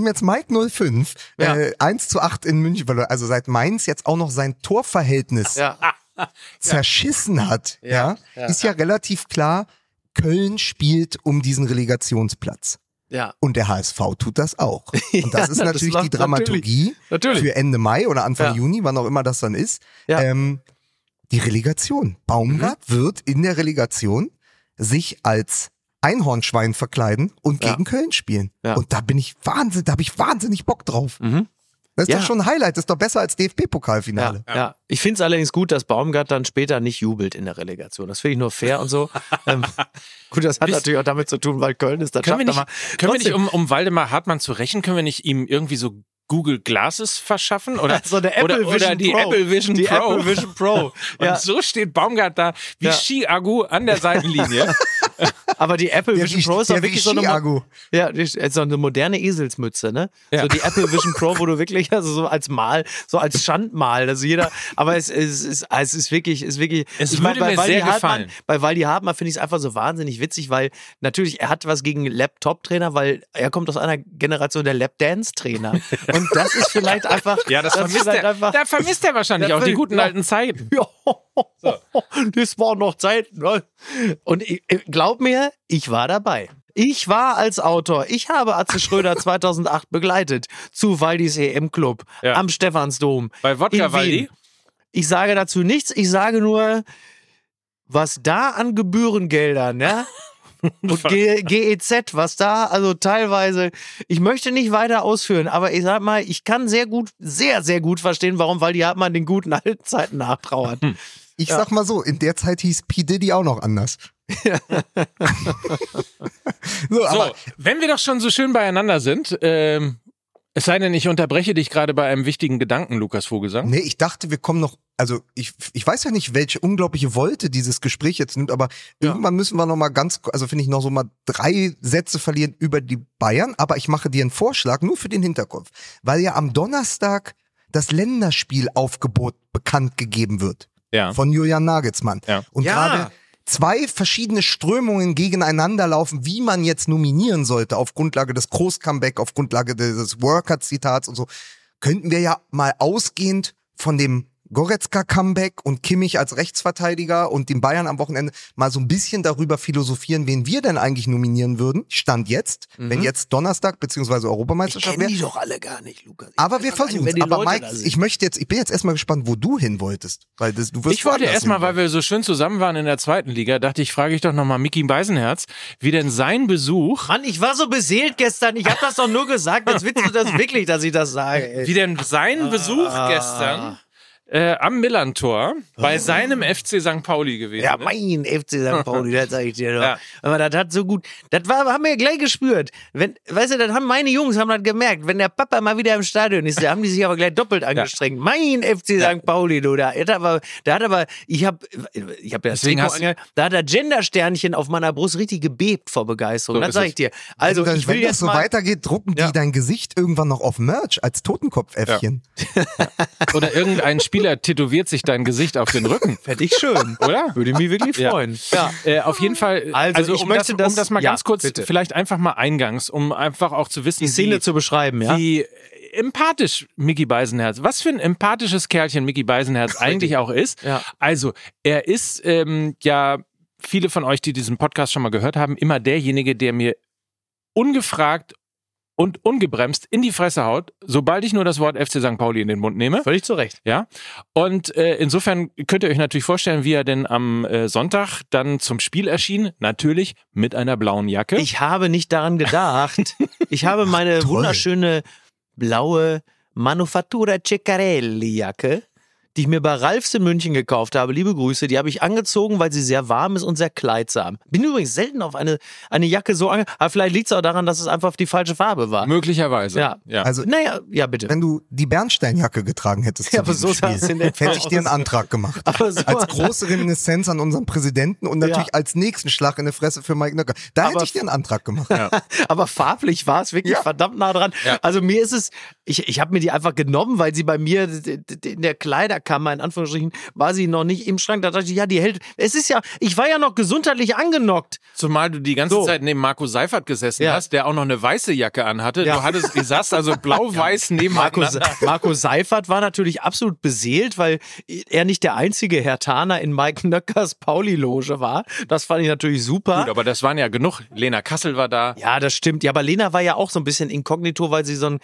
1:8 in München, also seit Mainz jetzt auch noch sein Torverhältnis zerschissen hat, ist ja relativ klar, Köln spielt um diesen Relegationsplatz. Ja. Und der HSV tut das auch. Und das ist natürlich die Dramaturgie für Ende Mai oder Anfang Juni, wann auch immer das dann ist. Ja. Die Relegation. Baumgart wird in der Relegation sich als Einhornschwein verkleiden und gegen Köln spielen. Ja. Und da habe ich wahnsinnig Bock drauf. Das ist doch schon ein Highlight, das ist doch besser als DFB-Pokalfinale. Ja. Ich finde es allerdings gut, dass Baumgart dann später nicht jubelt in der Relegation. Das finde ich nur fair und so. Gut, das hat natürlich auch damit zu tun, weil Köln ist da. Können wir nicht, um Waldemar Hartmann zu rächen, können wir nicht ihm irgendwie so Google Glasses verschaffen oder der Apple Vision die Pro. Apple Vision die Pro. Apple Vision Pro. Und so steht Baumgart da wie Ski-Agu an der Seitenlinie. Aber die Apple Vision Pro ist doch wirklich so eine moderne Eselsmütze, ne? Ja. So die Apple Vision Pro, wo du wirklich so als Schandmal, also aber es ist wirklich, ich meine, mir sehr gefallen. Bei Waldi Hartmann finde ich es einfach so wahnsinnig witzig, weil natürlich er hat was gegen Laptop-Trainer, weil er kommt aus einer Generation der Lap-Dance-Trainer. Und das ist vielleicht einfach. Ja, da vermisst er wahrscheinlich auch die guten alten Zeiten. Ja, so. Das waren noch Zeiten. Ne? Und glaub mir, ich war dabei. Ich war als Autor. Ich habe Atze Schröder 2008 begleitet zu Waldis EM-Club am Stephansdom. Bei Wodka Waldi? Ich sage dazu nichts. Ich sage nur, was da an Gebührengeldern, ne? Und GEZ, was da, also teilweise, ich möchte nicht weiter ausführen, aber ich sag mal, ich kann sehr, sehr gut verstehen, warum Waldi Hartmann den guten alten Zeiten nachtrauert. Ich sag mal so, in der Zeit hieß P. Diddy auch noch anders. So, wenn wir doch schon so schön beieinander sind, es sei denn, ich unterbreche dich gerade bei einem wichtigen Gedanken, Lukas Vogelsang. Nee, ich dachte, wir kommen noch, also ich weiß ja nicht, welche unglaubliche Wolte dieses Gespräch jetzt nimmt, aber irgendwann müssen wir noch mal finde ich, noch so mal 3 Sätze verlieren über die Bayern, aber ich mache dir einen Vorschlag, nur für den Hinterkopf, weil ja am Donnerstag das Länderspielaufgebot bekannt gegeben wird von Julian Nagelsmann. Ja. Und gerade 2 verschiedene Strömungen gegeneinander laufen, wie man jetzt nominieren sollte, auf Grundlage des Groß-Comeback, auf Grundlage des Worker-Zitats und so, könnten wir ja mal ausgehend von dem Goretzka-Comeback und Kimmich als Rechtsverteidiger und den Bayern am Wochenende mal so ein bisschen darüber philosophieren, wen wir denn eigentlich nominieren würden. Stand jetzt, wenn jetzt Donnerstag bzw. Europameisterschaft wäre. Ich kenne die doch alle gar nicht, Lukas. Aber wir versuchen es. Aber Mike, ich bin jetzt erstmal gespannt, wo du hin wolltest. Weil du wirst ich wollte erstmal, weil wir so schön zusammen waren in der 2. Liga, dachte ich, frage ich doch nochmal Micky Beisenherz, wie denn sein Besuch... Mann, ich war so beseelt gestern, ich habe das doch nur gesagt, jetzt willst du das wirklich, dass ich das sage. Ey. Wie denn sein Besuch gestern... am Millantor bei seinem FC St. Pauli gewesen. Ja, mein FC St. Pauli, das sag ich dir doch. Ja. Aber das hat so gut, haben wir gleich gespürt. Weißt du, das haben meine Jungs das gemerkt. Wenn der Papa mal wieder im Stadion ist, da haben die sich aber gleich doppelt angestrengt. Ja. Mein FC St. Pauli, du, ich habe ja das Trikot da hat der Gender-Sternchen auf meiner Brust richtig gebebt vor Begeisterung. So das sag ich dir. Also ich will wenn das so weitergeht, drucken die dein Gesicht irgendwann noch auf Merch als Totenkopfäffchen. Ja. Oder irgendein Spieler tätowiert sich dein Gesicht auf den Rücken. Fände ich schön, oder? Würde mich wirklich freuen. Ja. Auf jeden Fall, also um das mal ganz kurz, bitte. Vielleicht einfach mal eingangs, um einfach auch zu wissen, die Szene zu beschreiben, wie empathisch Micky Beisenherz, was für ein empathisches Kerlchen Micky Beisenherz eigentlich auch ist. Ja. Also, er ist viele von euch, die diesen Podcast schon mal gehört haben, immer derjenige, der mir ungefragt und ungebremst in die Fresse haut, sobald ich nur das Wort FC St. Pauli in den Mund nehme. Völlig zu Recht. Ja. Und insofern könnt ihr euch natürlich vorstellen, wie er denn am Sonntag dann zum Spiel erschien. Natürlich mit einer blauen Jacke. Ich habe nicht daran gedacht. Ich habe meine wunderschöne blaue Manufattura Ceccarelli Jacke, die ich mir bei Ralfs in München gekauft habe, liebe Grüße, die habe ich angezogen, weil sie sehr warm ist und sehr kleidsam. Bin übrigens selten auf eine Jacke so aber vielleicht liegt es auch daran, dass es einfach die falsche Farbe war. Möglicherweise. Ja. Also, bitte. Wenn du die Bernsteinjacke getragen hättest, aber so hätte ich dir einen Antrag gemacht. So als große Reminiszenz an unseren Präsidenten und natürlich als nächsten Schlag in die Fresse für Mike Nöcker. Da hätte ich dir einen Antrag gemacht. Ja. Aber farblich war es wirklich verdammt nah dran. Ja. Also mir ist es, ich habe mir die einfach genommen, weil sie bei mir in der Kleiderkammer, in Anführungsstrichen, war sie noch nicht im Schrank. Da dachte ich, die hält. Ich war ja noch gesundheitlich angenockt. Zumal du die ganze Zeit neben Marco Seifert gesessen hast, der auch noch eine weiße Jacke anhatte. Ja. Du saßt also blau-weiß neben Marco Seifert war natürlich absolut beseelt, weil er nicht der einzige Herr Thaner in Mike Nöckers Pauli-Loge war. Das fand ich natürlich super. Gut, aber das waren ja genug. Lena Kassel war da. Ja, das stimmt. Ja, aber Lena war ja auch so ein bisschen inkognito, weil sie so eine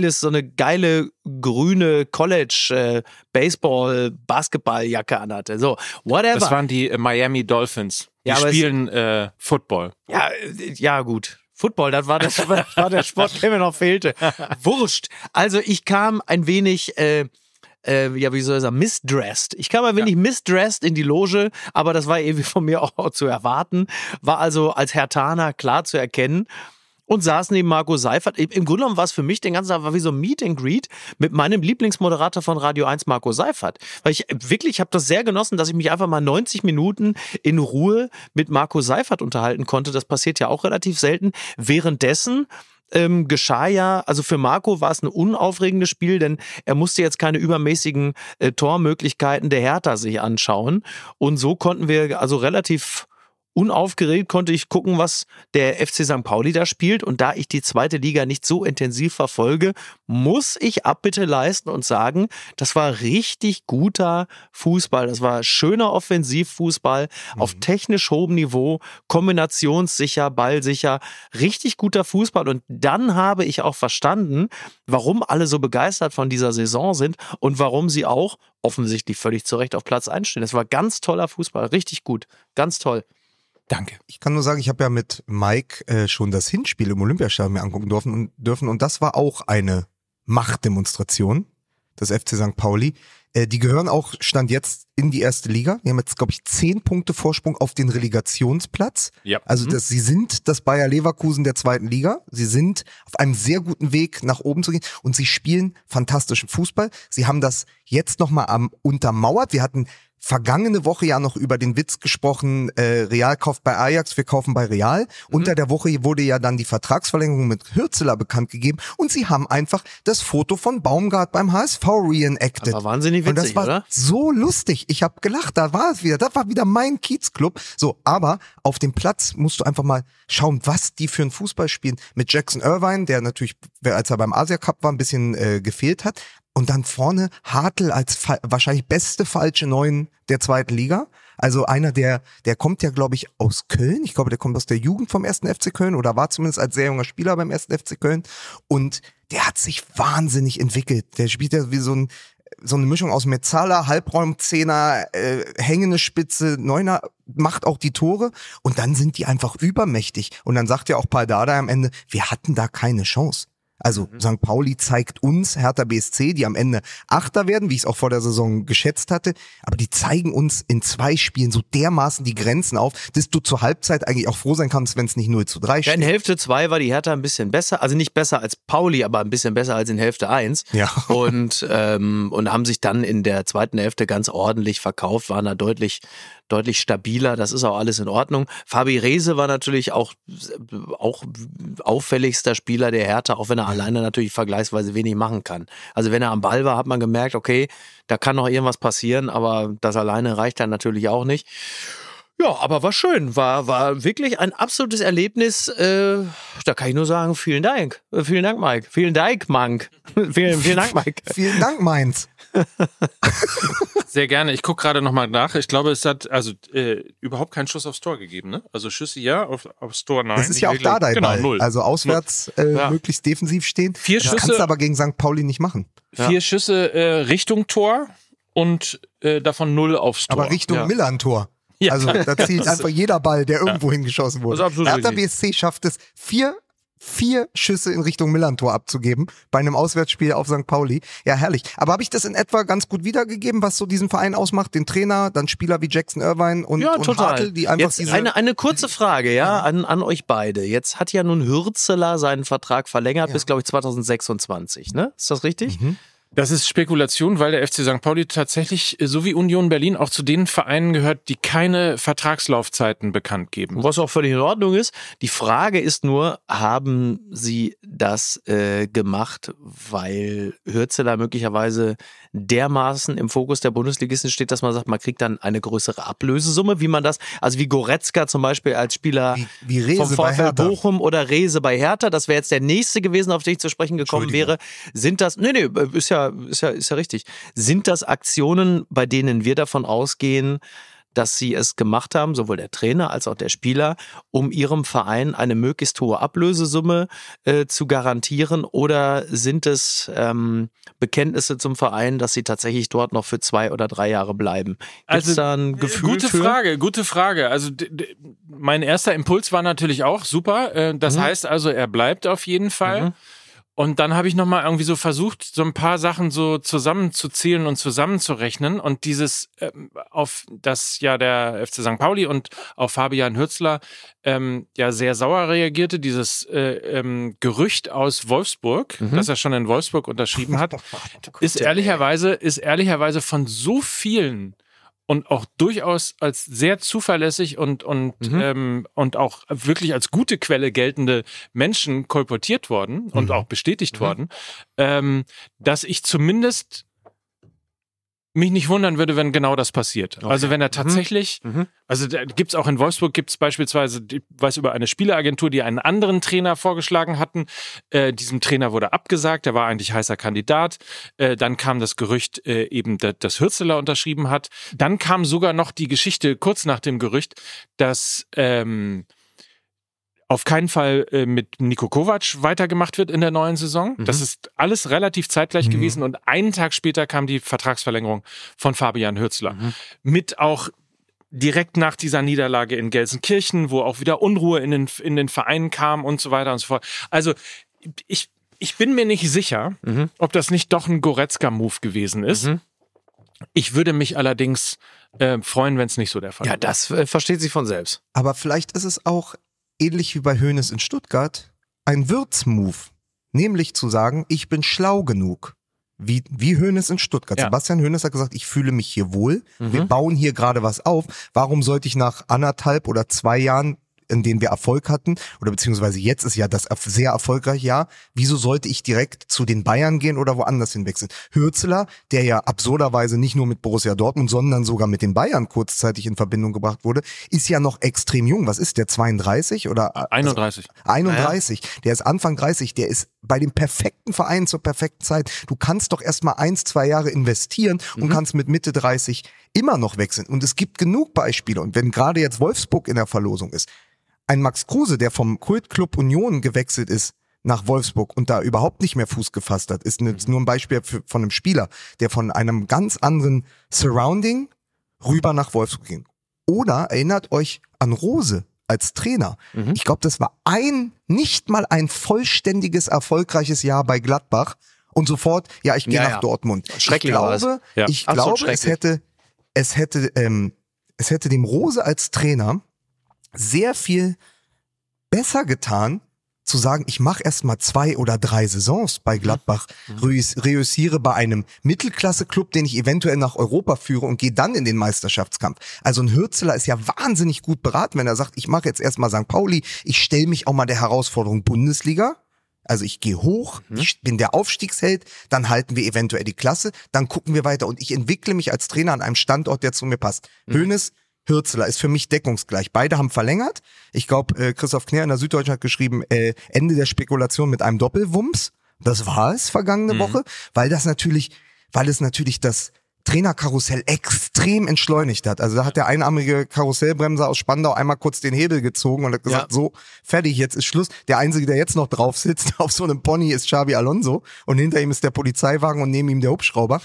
geile grüne College-Baseball-Basketballjacke anhatte. So, whatever. Das waren die Miami Dolphins. Die spielen Football. Ja, gut. Football, das war der Sport, der mir noch fehlte. Wurscht. Also ich kam ein wenig, wie soll ich sagen, misdressed. Ich kam ein wenig misdressed in die Loge, aber das war irgendwie von mir auch zu erwarten. War also als Herthaner klar zu erkennen. Und saß neben Marco Seifert. Im Grunde genommen war es für mich den ganzen Tag war wie so ein Meet and Greet mit meinem Lieblingsmoderator von Radio 1, Marco Seifert. Weil ich habe das sehr genossen, dass ich mich einfach mal 90 Minuten in Ruhe mit Marco Seifert unterhalten konnte. Das passiert ja auch relativ selten. Währenddessen geschah ja, also für Marco war es ein unaufregendes Spiel, denn er musste jetzt keine übermäßigen Tormöglichkeiten der Hertha sich anschauen. Und so konnten wir also relativ unaufgeregt konnte ich gucken, was der FC St. Pauli da spielt. Und da ich die zweite Liga nicht so intensiv verfolge, muss ich Abbitte leisten und sagen, das war richtig guter Fußball. Das war schöner Offensivfußball auf technisch hohem Niveau, kombinationssicher, ballsicher, richtig guter Fußball. Und dann habe ich auch verstanden, warum alle so begeistert von dieser Saison sind und warum sie auch offensichtlich völlig zu Recht auf Platz 1 stehen. Das war ganz toller Fußball, richtig gut, ganz toll. Danke. Ich kann nur sagen, ich habe ja mit Mike schon das Hinspiel im Olympiastadion mir angucken dürfen und das war auch eine Machtdemonstration des FC St. Pauli. Die gehören auch, Stand jetzt, in die erste Liga. Die haben jetzt, glaube ich, 10 Punkte Vorsprung auf den Relegationsplatz. Ja. Also sie sind das Bayer Leverkusen der zweiten Liga. Sie sind auf einem sehr guten Weg, nach oben zu gehen und sie spielen fantastischen Fußball. Sie haben das jetzt nochmal untermauert. Wir hatten vergangene Woche ja noch über den Witz gesprochen, Real kauft bei Ajax, wir kaufen bei Real. Unter der Woche wurde ja dann die Vertragsverlängerung mit Hürzeler bekannt gegeben und sie haben einfach das Foto von Baumgart beim HSV reenacted. Aber wahnsinnig witzig, und das war oder? So lustig. Ich habe gelacht, da war es wieder. Das war wieder mein Kiezclub. So, aber auf dem Platz musst du einfach mal schauen, was die für einen Fußball spielen. Mit Jackson Irvine, der natürlich, als er beim Asia Cup war, ein bisschen gefehlt hat. Und dann vorne Hartl als wahrscheinlich beste falsche Neun der zweiten Liga. Also einer, der kommt ja, glaube ich, aus Köln. Ich glaube, der kommt aus der Jugend vom 1. FC Köln oder war zumindest als sehr junger Spieler beim 1. FC Köln. Und der hat sich wahnsinnig entwickelt. Der spielt ja wie so eine Mischung aus Mezzala, Halbraumzehner, hängende Spitze, Neuner, macht auch die Tore. Und dann sind die einfach übermächtig. Und dann sagt ja auch Paul Dardai am Ende, wir hatten da keine Chance. Also St. Pauli zeigt uns, Hertha BSC, die am Ende Achter werden, wie ich es auch vor der Saison geschätzt hatte, aber die zeigen uns in 2 Spielen so dermaßen die Grenzen auf, dass du zur Halbzeit eigentlich auch froh sein kannst, wenn es nicht 0:3 steht. Ja, in Hälfte 2 war die Hertha ein bisschen besser, also nicht besser als Pauli, aber ein bisschen besser als in Hälfte 1. Ja. Und haben sich dann in der zweiten Hälfte ganz ordentlich verkauft, waren da deutlich stabiler, das ist auch alles in Ordnung. Fabi Rehse war natürlich auch auffälligster Spieler der Hertha, auch wenn er alleine natürlich vergleichsweise wenig machen kann. Also wenn er am Ball war, hat man gemerkt, okay, da kann noch irgendwas passieren, aber das alleine reicht dann natürlich auch nicht. Ja, aber war schön, war wirklich ein absolutes Erlebnis. Da kann ich nur sagen, vielen Dank. Vielen Dank, Mike. Vielen Dank, Mank. Vielen Dank, Mike. Vielen Dank, Mainz. Sehr gerne. Ich gucke gerade nochmal nach. Ich glaube, es hat überhaupt keinen Schuss aufs Tor gegeben, ne? Also Schüsse ja, aufs Tor nein. Das ist ja auch da dein Ball. 0. Also auswärts möglichst defensiv stehen. 4 Schüsse. Das kannst du aber gegen St. Pauli nicht machen. 4 Schüsse Richtung Tor und davon 0 aufs Tor. Aber Richtung Millern-Tor. Ja. Also da zielt einfach jeder Ball, der irgendwo hingeschossen wurde. Hertha BSC schafft es, 4 Schüsse in Richtung Millern-Tor abzugeben bei einem Auswärtsspiel auf St. Pauli. Ja, herrlich. Aber habe ich das in etwa ganz gut wiedergegeben, was so diesen Verein ausmacht? Den Trainer, dann Spieler wie Jackson Irvine und Hartl, die einfach jetzt eine kurze Frage, an euch beide. Jetzt hat ja nun Hürzeler seinen Vertrag verlängert bis, glaube ich, 2026, ne? Ist das richtig? Mhm. Das ist Spekulation, weil der FC St. Pauli tatsächlich, so wie Union Berlin, auch zu den Vereinen gehört, die keine Vertragslaufzeiten bekannt geben. Was auch völlig in Ordnung ist. Die Frage ist nur, haben sie das gemacht, weil Hürzeler möglicherweise dermaßen im Fokus der Bundesligisten steht, dass man sagt, man kriegt dann eine größere Ablösesumme, wie man das, also wie Goretzka zum Beispiel als Spieler wie Rehse vom VfL Bochum oder Rehse bei Hertha, das wäre jetzt der nächste gewesen, auf den ich zu sprechen gekommen wäre. Sind das, ist ja richtig. Sind das Aktionen, bei denen wir davon ausgehen, dass sie es gemacht haben, sowohl der Trainer als auch der Spieler, um ihrem Verein eine möglichst hohe Ablösesumme zu garantieren? Oder sind es Bekenntnisse zum Verein, dass sie tatsächlich dort noch für 2 oder 3 Jahre bleiben? Gibt's da ein Gefühl Gute Frage. Also mein erster Impuls war natürlich auch super. Das heißt also, er bleibt auf jeden Fall. Und dann habe ich nochmal irgendwie so versucht, so ein paar Sachen so zusammenzuzählen und zusammenzurechnen. Und dieses, auf das ja der FC St. Pauli und auf Fabian Hürzeler ja sehr sauer reagierte, dieses Gerücht aus Wolfsburg, dass er schon in Wolfsburg unterschrieben hat, ist ehrlicherweise von so vielen und auch durchaus als sehr zuverlässig und auch wirklich als gute Quelle geltende Menschen kolportiert worden und auch bestätigt worden, dass ich zumindest mich nicht wundern würde, wenn genau das passiert. Okay. Also wenn er tatsächlich, also da gibt's auch in Wolfsburg, gibt's beispielsweise, ich weiß über eine Spieleragentur, die einen anderen Trainer vorgeschlagen hatten. Diesem Trainer wurde abgesagt, der war eigentlich heißer Kandidat. Dann kam das Gerücht eben, dass Hürzeler unterschrieben hat. Dann kam sogar noch die Geschichte kurz nach dem Gerücht, dass auf keinen Fall mit Niko Kovac weitergemacht wird in der neuen Saison. Das ist alles relativ zeitgleich gewesen und einen Tag später kam die Vertragsverlängerung von Fabian Hürzeler. Mit auch direkt nach dieser Niederlage in Gelsenkirchen, wo auch wieder Unruhe in den Vereinen kam und so weiter und so fort. Also ich bin mir nicht sicher, ob das nicht doch ein Goretzka-Move gewesen ist. Ich würde mich allerdings freuen, wenn es nicht so der Fall wäre. Ja, das versteht sich von selbst. Aber vielleicht ist es auch ähnlich wie bei Hoeneß in Stuttgart, ein Wirtz-Move. Nämlich zu sagen, ich bin schlau genug. Wie Hoeneß in Stuttgart. Ja. Sebastian Hoeneß hat gesagt, ich fühle mich hier wohl. Wir bauen hier gerade was auf. Warum sollte ich nach 1,5 oder 2 Jahren, in denen wir Erfolg hatten, oder beziehungsweise jetzt ist ja das sehr erfolgreiche Jahr, wieso sollte ich direkt zu den Bayern gehen oder woanders hinwechseln? Hürzeler, der ja absurderweise nicht nur mit Borussia Dortmund, sondern sogar mit den Bayern kurzzeitig in Verbindung gebracht wurde, ist ja noch extrem jung. Was ist der, 32 oder? 31. 31. Ja. Der ist Anfang 30, der ist bei dem perfekten Verein zur perfekten Zeit. Du kannst doch erstmal 1-2 Jahre investieren und kannst mit Mitte 30 immer noch wechseln. Und es gibt genug Beispiele. Und wenn gerade jetzt Wolfsburg in der Verlosung ist, ein Max Kruse, der vom Kultclub Union gewechselt ist nach Wolfsburg und da überhaupt nicht mehr Fuß gefasst hat, ist nur ein Beispiel von einem Spieler, der von einem ganz anderen Surrounding rüber nach Wolfsburg ging. Oder erinnert euch an Rose als Trainer. Ich glaube, das war nicht mal ein vollständiges, erfolgreiches Jahr bei Gladbach und sofort, ja, ich gehe nach Dortmund. Schrecklich. Ich glaube, es hätte dem Rose als Trainer sehr viel besser getan, zu sagen, ich mache erstmal 2 oder 3 Saisons bei Gladbach, reüssiere bei einem Mittelklasse-Club, den ich eventuell nach Europa führe und gehe dann in den Meisterschaftskampf. Also ein Hürzeler ist ja wahnsinnig gut beraten, wenn er sagt, ich mache jetzt erstmal St. Pauli, ich stelle mich auch mal der Herausforderung Bundesliga, also ich gehe hoch, ich bin der Aufstiegsheld, dann halten wir eventuell die Klasse, dann gucken wir weiter und ich entwickle mich als Trainer an einem Standort, der zu mir passt. Hoeneß, Hürzeler ist für mich deckungsgleich. Beide haben verlängert. Ich glaube, Christoph Kner in der Süddeutschen hat geschrieben, Ende der Spekulation mit einem Doppelwumms. Das war es vergangene Woche, weil es natürlich das Trainerkarussell extrem entschleunigt hat. Also da hat der einarmige Karussellbremser aus Spandau einmal kurz den Hebel gezogen und hat gesagt, so, fertig, jetzt ist Schluss. Der Einzige, der jetzt noch drauf sitzt auf so einem Pony, ist Xabi Alonso und hinter ihm ist der Polizeiwagen und neben ihm der Hubschrauber.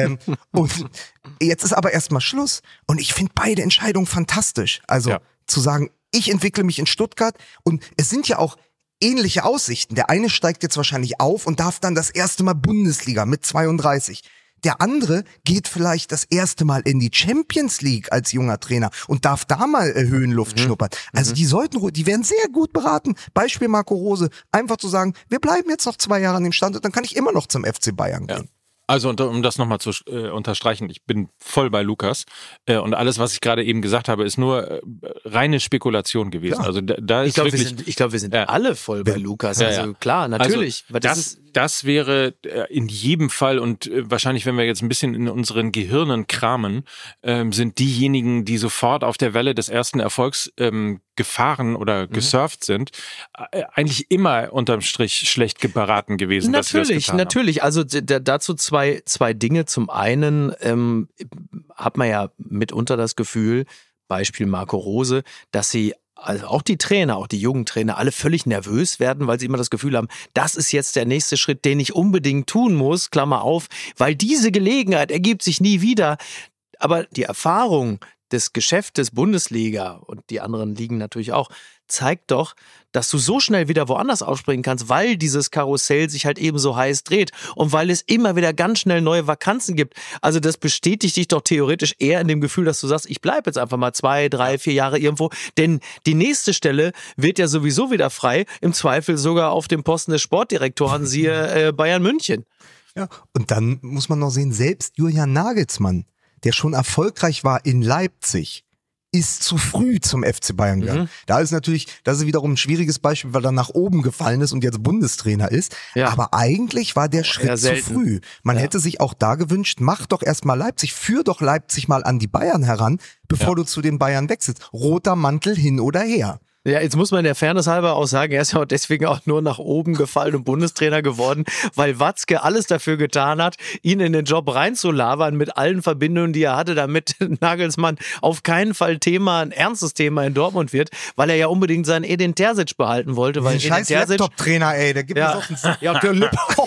Und jetzt ist aber erstmal Schluss. Und ich finde beide Entscheidungen fantastisch. Also zu sagen, ich entwickle mich in Stuttgart und es sind ja auch ähnliche Aussichten. Der eine steigt jetzt wahrscheinlich auf und darf dann das erste Mal Bundesliga mit 32. Der andere geht vielleicht das erste Mal in die Champions League als junger Trainer und darf da mal Höhenluft schnuppern. Also die werden sehr gut beraten. Beispiel Marco Rose, einfach zu sagen, wir bleiben jetzt noch 2 Jahre an dem Standort, dann kann ich immer noch zum FC Bayern gehen. Also um das nochmal zu unterstreichen, ich bin voll bei Lukas und alles, was ich gerade eben gesagt habe, ist nur reine Spekulation gewesen. Ja. Also da ist ich glaube, wir sind alle voll bei Lukas. Also klar, natürlich. Also das wäre in jedem Fall und wahrscheinlich, wenn wir jetzt ein bisschen in unseren Gehirnen kramen, sind diejenigen, die sofort auf der Welle des ersten Erfolgs gefahren oder gesurft sind, eigentlich immer unterm Strich schlecht beraten gewesen. Natürlich. Also dazu zwei Dinge. Zum einen hat man ja mitunter das Gefühl, Beispiel Marco Rose, dass sie, also auch die Trainer, auch die jungen Trainer, alle völlig nervös werden, weil sie immer das Gefühl haben, das ist jetzt der nächste Schritt, den ich unbedingt tun muss, Klammer auf, weil diese Gelegenheit ergibt sich nie wieder. Aber die Erfahrung des Geschäftes Bundesliga und die anderen Ligen natürlich auch, zeigt doch, dass du so schnell wieder woanders aufspringen kannst, weil dieses Karussell sich halt eben so heiß dreht und weil es immer wieder ganz schnell neue Vakanzen gibt. Also das bestätigt dich doch theoretisch eher in dem Gefühl, dass du sagst, ich bleibe jetzt einfach mal 2, 3, 4 Jahre irgendwo, denn die nächste Stelle wird ja sowieso wieder frei, im Zweifel sogar auf dem Posten des Sportdirektoren, siehe Bayern München. Ja, und dann muss man noch sehen, selbst Julian Nagelsmann, der schon erfolgreich war in Leipzig, ist zu früh zum FC Bayern gegangen. Da ist natürlich, das ist wiederum ein schwieriges Beispiel, weil er nach oben gefallen ist und jetzt Bundestrainer ist. Ja. Aber eigentlich war der Schritt zu früh. Man hätte sich auch da gewünscht, mach doch erstmal Leipzig, führ doch Leipzig mal an die Bayern heran, bevor du zu den Bayern wechselst. Roter Mantel hin oder her. Ja, jetzt muss man der Fairness halber auch sagen, er ist ja auch deswegen auch nur nach oben gefallen und Bundestrainer geworden, weil Watzke alles dafür getan hat, ihn in den Job reinzulabern mit allen Verbindungen, die er hatte, damit Nagelsmann auf keinen Fall ein ernstes Thema in Dortmund wird, weil er ja unbedingt seinen Edin Terzic behalten wollte. Weil Edin scheiß Laptop-Trainer, ey, der gibt ja, uns ja, der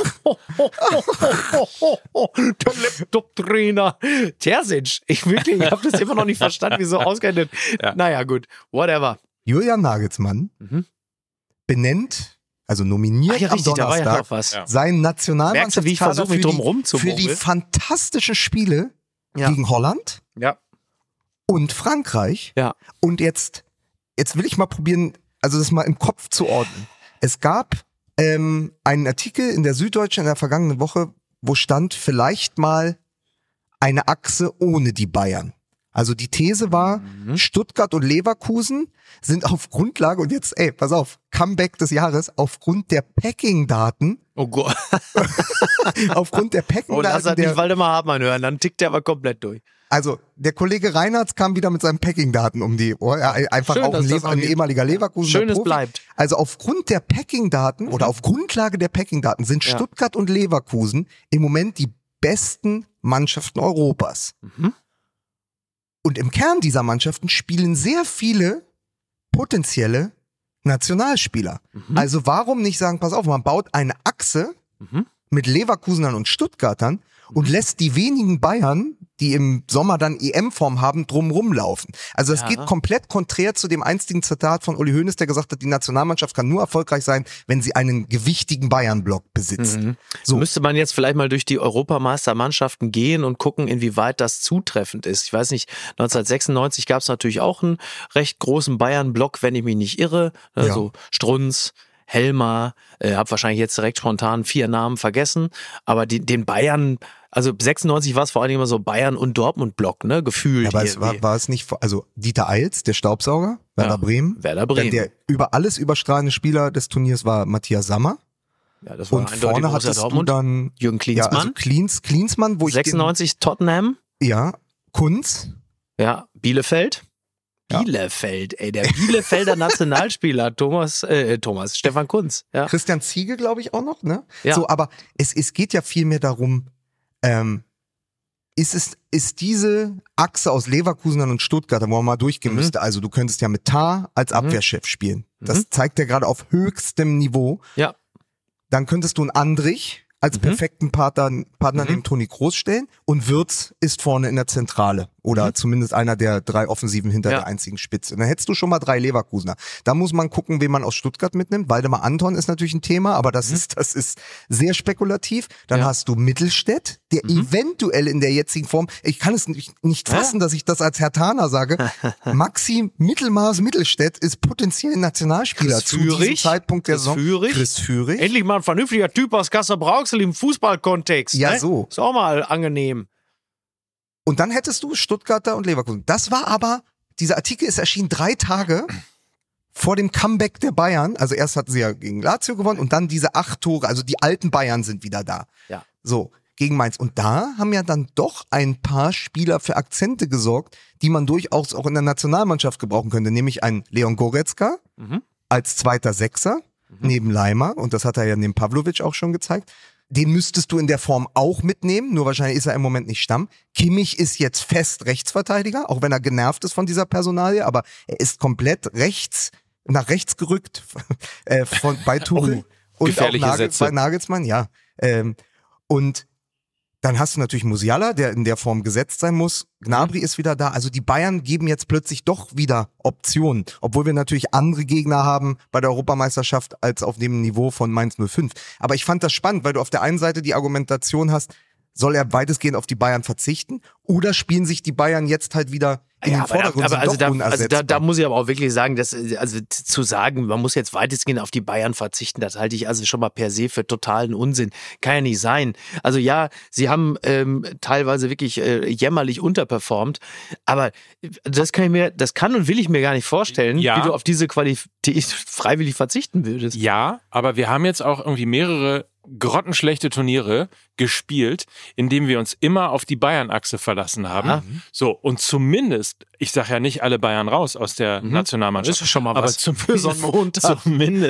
Laptop-Trainer. Terzic, ich habe das immer noch nicht verstanden, wieso ausgerechnet. Ja. Naja, gut, whatever. Julian Nagelsmann benennt, also nominiert am Donnerstag seinen Nationalmannschaftskader für die fantastischen Spiele gegen Holland und Frankreich. Ja. Und jetzt will ich mal probieren, also das mal im Kopf zu ordnen. Es gab einen Artikel in der Süddeutschen in der vergangenen Woche, wo stand vielleicht mal eine Achse ohne die Bayern. Also die These war, Stuttgart und Leverkusen sind auf Grundlage, und jetzt, pass auf, Comeback des Jahres, aufgrund der Packing-Daten. Oh Gott. Aufgrund der Packing-Daten. Oh, lass halt nicht Waldemar Hartmann hören, dann tickt der aber komplett durch. Also, der Kollege Reinhardt kam wieder mit seinen Packing-Daten um die Ohr. Einfach schön, auch ein ehemaliger Leverkusen. Schönes Profi. Bleibt. Also aufgrund der Packing-Daten oder auf Grundlage der Packing-Daten sind Stuttgart und Leverkusen im Moment die besten Mannschaften Europas. Und im Kern dieser Mannschaften spielen sehr viele potenzielle Nationalspieler. Also warum nicht sagen, pass auf, man baut eine Achse mit Leverkusenern und Stuttgartern und lässt die wenigen Bayern, die im Sommer dann EM-Form haben, drumrum laufen. Also es geht komplett konträr zu dem einstigen Zitat von Uli Hoeneß, der gesagt hat, die Nationalmannschaft kann nur erfolgreich sein, wenn sie einen gewichtigen Bayern-Block besitzt. So müsste man jetzt vielleicht mal durch die Europameistermannschaften gehen und gucken, inwieweit das zutreffend ist. Ich weiß nicht, 1996 gab es natürlich auch einen recht großen Bayern-Block, wenn ich mich nicht irre. Also Strunz, Helmer, habe wahrscheinlich jetzt direkt spontan 4 Namen vergessen, aber den Bayern, also 96 war es vor allen Dingen immer so Bayern und Dortmund-Block, ne, gefühlt. Aber es war es nicht, also Dieter Eils, der Staubsauger, Werder Bremen. Der über alles überstrahlende Spieler des Turniers war Matthias Sammer. Ja, das war und vorne hattest du dann Jürgen Klinsmann. Ja, also Klinsmann, wo 96 Tottenham. Ja, Kunz. Ja, Bielefeld. Bielefeld, der Bielefelder Nationalspieler, Stefan Kunz. Ja. Christian Ziege, glaube ich, auch noch, ne? Ja. So, aber es geht ja viel mehr darum, ist diese Achse aus Leverkusenern und Stuttgarter, wo man mal durchgehen müsste, also du könntest ja mit Tah als Abwehrchef spielen. Das zeigt er gerade auf höchstem Niveau. Ja. Dann könntest du einen Andrich als perfekten Partner neben Toni Kroos stellen und Wirtz ist vorne in der Zentrale oder zumindest einer der 3 Offensiven hinter der einzigen Spitze. Und dann hättest du schon mal 3 Leverkusener. Da muss man gucken, wen man aus Stuttgart mitnimmt. Waldemar Anton ist natürlich ein Thema, aber das ist sehr spekulativ. Dann hast du Mittelstädt, der eventuell in der jetzigen Form, ich kann es nicht fassen, dass ich das als Hertaner sage, Maxi Mittelstädt ist potenziell Nationalspieler zu diesem Zeitpunkt der Saison. Chris Führig. Endlich mal ein vernünftiger Typ aus Kassel-Brauxel im Fußballkontext. Ja, ne? so. Ist auch mal angenehm. Und dann hättest du Stuttgarter und Leverkusen. Das war aber, dieser Artikel ist erschienen 3 Tage vor dem Comeback der Bayern. Also erst hatten sie ja gegen Lazio gewonnen und dann diese 8 Tore, also die alten Bayern sind wieder da. Ja. So, gegen Mainz. Und da haben ja dann doch ein paar Spieler für Akzente gesorgt, die man durchaus auch in der Nationalmannschaft gebrauchen könnte. Nämlich ein Leon Goretzka als zweiter Sechser neben Leimer. Und das hat er ja neben Pavlovic auch schon gezeigt. Den müsstest du in der Form auch mitnehmen, nur wahrscheinlich ist er im Moment nicht Stamm. Kimmich ist jetzt fest Rechtsverteidiger, auch wenn er genervt ist von dieser Personalie, aber er ist komplett nach rechts gerückt bei Tuchel und auch bei Nagelsmann, ja. Und dann hast du natürlich Musiala, der in der Form gesetzt sein muss. Gnabry ist wieder da. Also die Bayern geben jetzt plötzlich doch wieder Optionen. Obwohl wir natürlich andere Gegner haben bei der Europameisterschaft als auf dem Niveau von Mainz 05. Aber ich fand das spannend, weil du auf der einen Seite die Argumentation hast, soll er weitestgehend auf die Bayern verzichten? Oder spielen sich die Bayern jetzt halt wieder in den Vordergrund? Da muss ich aber auch wirklich sagen, dass, also zu sagen, man muss jetzt weitestgehend auf die Bayern verzichten, das halte ich also schon mal per se für totalen Unsinn. Kann ja nicht sein. Also ja, sie haben teilweise wirklich jämmerlich unterperformt, aber das kann und will ich mir gar nicht vorstellen, wie du auf diese Qualität freiwillig verzichten würdest. Ja, aber wir haben jetzt auch irgendwie mehrere grottenschlechte Turniere gespielt, indem wir uns immer auf die Bayern-Achse verlassen haben. Ja. So, und zumindest, ich sage ja nicht alle Bayern raus aus der Nationalmannschaft. Das ist schon mal was für so einen Montag.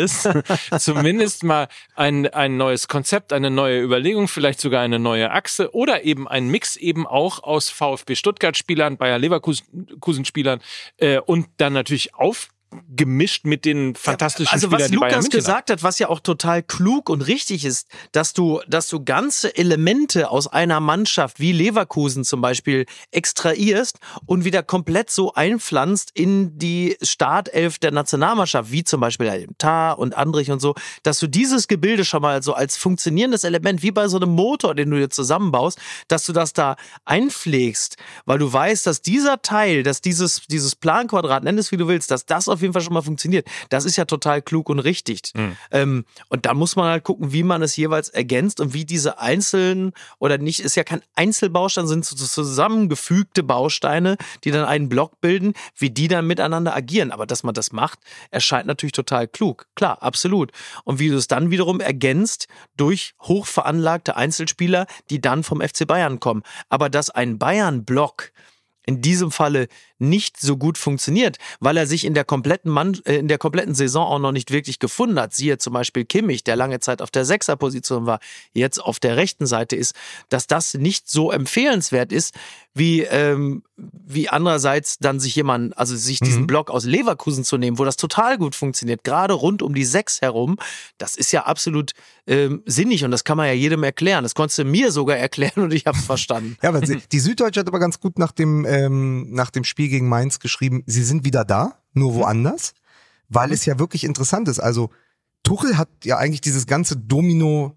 Zumindest mal ein neues Konzept, eine neue Überlegung, vielleicht sogar eine neue Achse oder eben ein Mix eben auch aus VfB Stuttgart-Spielern, Bayer Leverkusen-Spielern und dann natürlich gemischt mit den fantastischen Spielern, was die Bayern Lukas München gesagt hat, was ja auch total klug und richtig ist, dass du ganze Elemente aus einer Mannschaft wie Leverkusen zum Beispiel extrahierst und wieder komplett so einpflanzt in die Startelf der Nationalmannschaft, wie zum Beispiel Tah und Andrich und so, dass du dieses Gebilde schon mal so als funktionierendes Element, wie bei so einem Motor, den du dir zusammenbaust, dass du das da einpflegst, weil du weißt, dass dieser Teil, dass dieses Planquadrat, nenn es wie du willst, dass das auf jeden Fall schon mal funktioniert. Das ist ja total klug und richtig. Und da muss man halt gucken, wie man es jeweils ergänzt und wie diese einzelnen oder nicht, ist ja kein Einzelbaustein, sind so zusammengefügte Bausteine, die dann einen Block bilden, wie die dann miteinander agieren. Aber dass man das macht, erscheint natürlich total klug. Klar, absolut. Und wie du es dann wiederum ergänzt durch hochveranlagte Einzelspieler, die dann vom FC Bayern kommen. Aber dass ein Bayern-Block in diesem Falle nicht so gut funktioniert, weil er sich in der kompletten Saison auch noch nicht wirklich gefunden hat. Siehe zum Beispiel Kimmich, der lange Zeit auf der Sechserposition war, jetzt auf der rechten Seite ist, dass das nicht so empfehlenswert ist, wie andererseits dann sich diesen Block aus Leverkusen zu nehmen, wo das total gut funktioniert, gerade rund um die 6 herum, das ist ja absolut sinnig und das kann man ja jedem erklären. Das konntest du mir sogar erklären und ich habe es verstanden. Ja, aber die Süddeutsche hat aber ganz gut nach dem Spiel gegen Mainz geschrieben, sie sind wieder da, nur woanders, weil es ja wirklich interessant ist. Also Tuchel hat ja eigentlich dieses ganze Domino...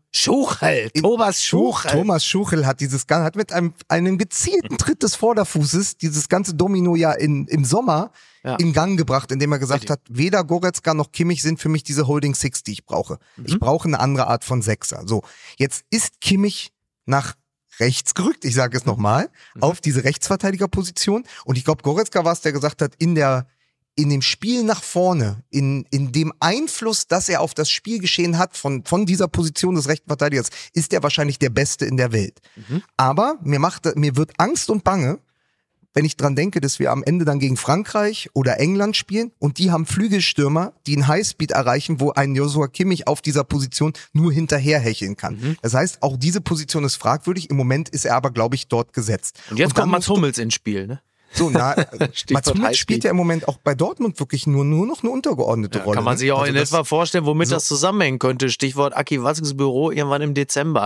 Thomas Schuchel hat mit einem gezielten Tritt des Vorderfußes dieses ganze Domino ja im Sommer in Gang gebracht, indem er gesagt hat, weder Goretzka noch Kimmich sind für mich diese Holding Six, die ich brauche. Ich brauche eine andere Art von Sechser. So, jetzt ist Kimmich nach rechts gerückt, ich sage es nochmal, auf diese Rechtsverteidigerposition. Und ich glaube, Goretzka war es, der gesagt hat, in dem Spiel nach vorne, in dem Einfluss, dass er auf das Spielgeschehen hat von dieser Position des rechten Verteidigers, ist er wahrscheinlich der Beste in der Welt. Aber mir wird Angst und Bange, wenn ich dran denke, dass wir am Ende dann gegen Frankreich oder England spielen und die haben Flügelstürmer, die einen Highspeed erreichen, wo ein Joshua Kimmich auf dieser Position nur hinterherhecheln kann. Das heißt, auch diese Position ist fragwürdig. Im Moment ist er aber, glaube ich, dort gesetzt. Und jetzt kommt Mats Hummels ins Spiel, ne? So, Mats Hummels spielt ja im Moment auch bei Dortmund wirklich nur noch eine untergeordnete Rolle. Kann man sich auch in etwa vorstellen, womit das zusammenhängen könnte. Stichwort Aki Watzkes Büro irgendwann im Dezember.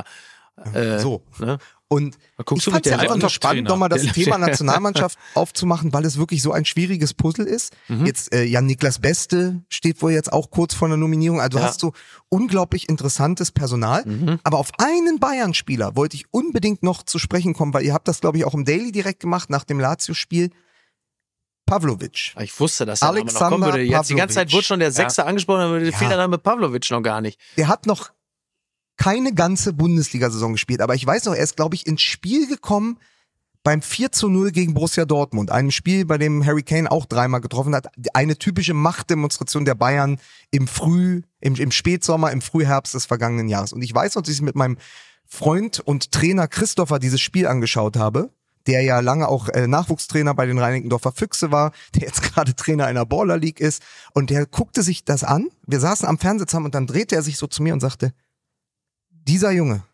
Ne? Und ich fand es ja einfach nur spannend, nochmal das Thema Nationalmannschaft aufzumachen, weil es wirklich so ein schwieriges Puzzle ist. Jetzt Jan-Niklas Beste steht wohl jetzt auch kurz vor einer Nominierung. Also du hast so unglaublich interessantes Personal. Aber auf einen Bayern-Spieler wollte ich unbedingt noch zu sprechen kommen, weil ihr habt das, glaube ich, auch im Daily direkt gemacht, nach dem Lazio-Spiel. Pavlovic. Ich wusste, dass der Name noch kommen würde. Jetzt die ganze Zeit wurde schon der Sechser angesprochen, aber fehlt der Name Pavlovic noch gar nicht. Der hat noch keine ganze Bundesliga-Saison gespielt, aber ich weiß noch, er ist, glaube ich, ins Spiel gekommen beim 4:0 gegen Borussia Dortmund, einem Spiel, bei dem Harry Kane auch 3-mal getroffen hat, eine typische Machtdemonstration der Bayern im Spätsommer, im Frühherbst des vergangenen Jahres. Und ich weiß noch, dass ich mit meinem Freund und Trainer Christopher dieses Spiel angeschaut habe, der ja lange auch Nachwuchstrainer bei den Reinickendorfer Füchse war, der jetzt gerade Trainer einer Baller League ist, und der guckte sich das an, wir saßen am Fernseher zusammen und dann drehte er sich so zu mir und sagte, dieser Junge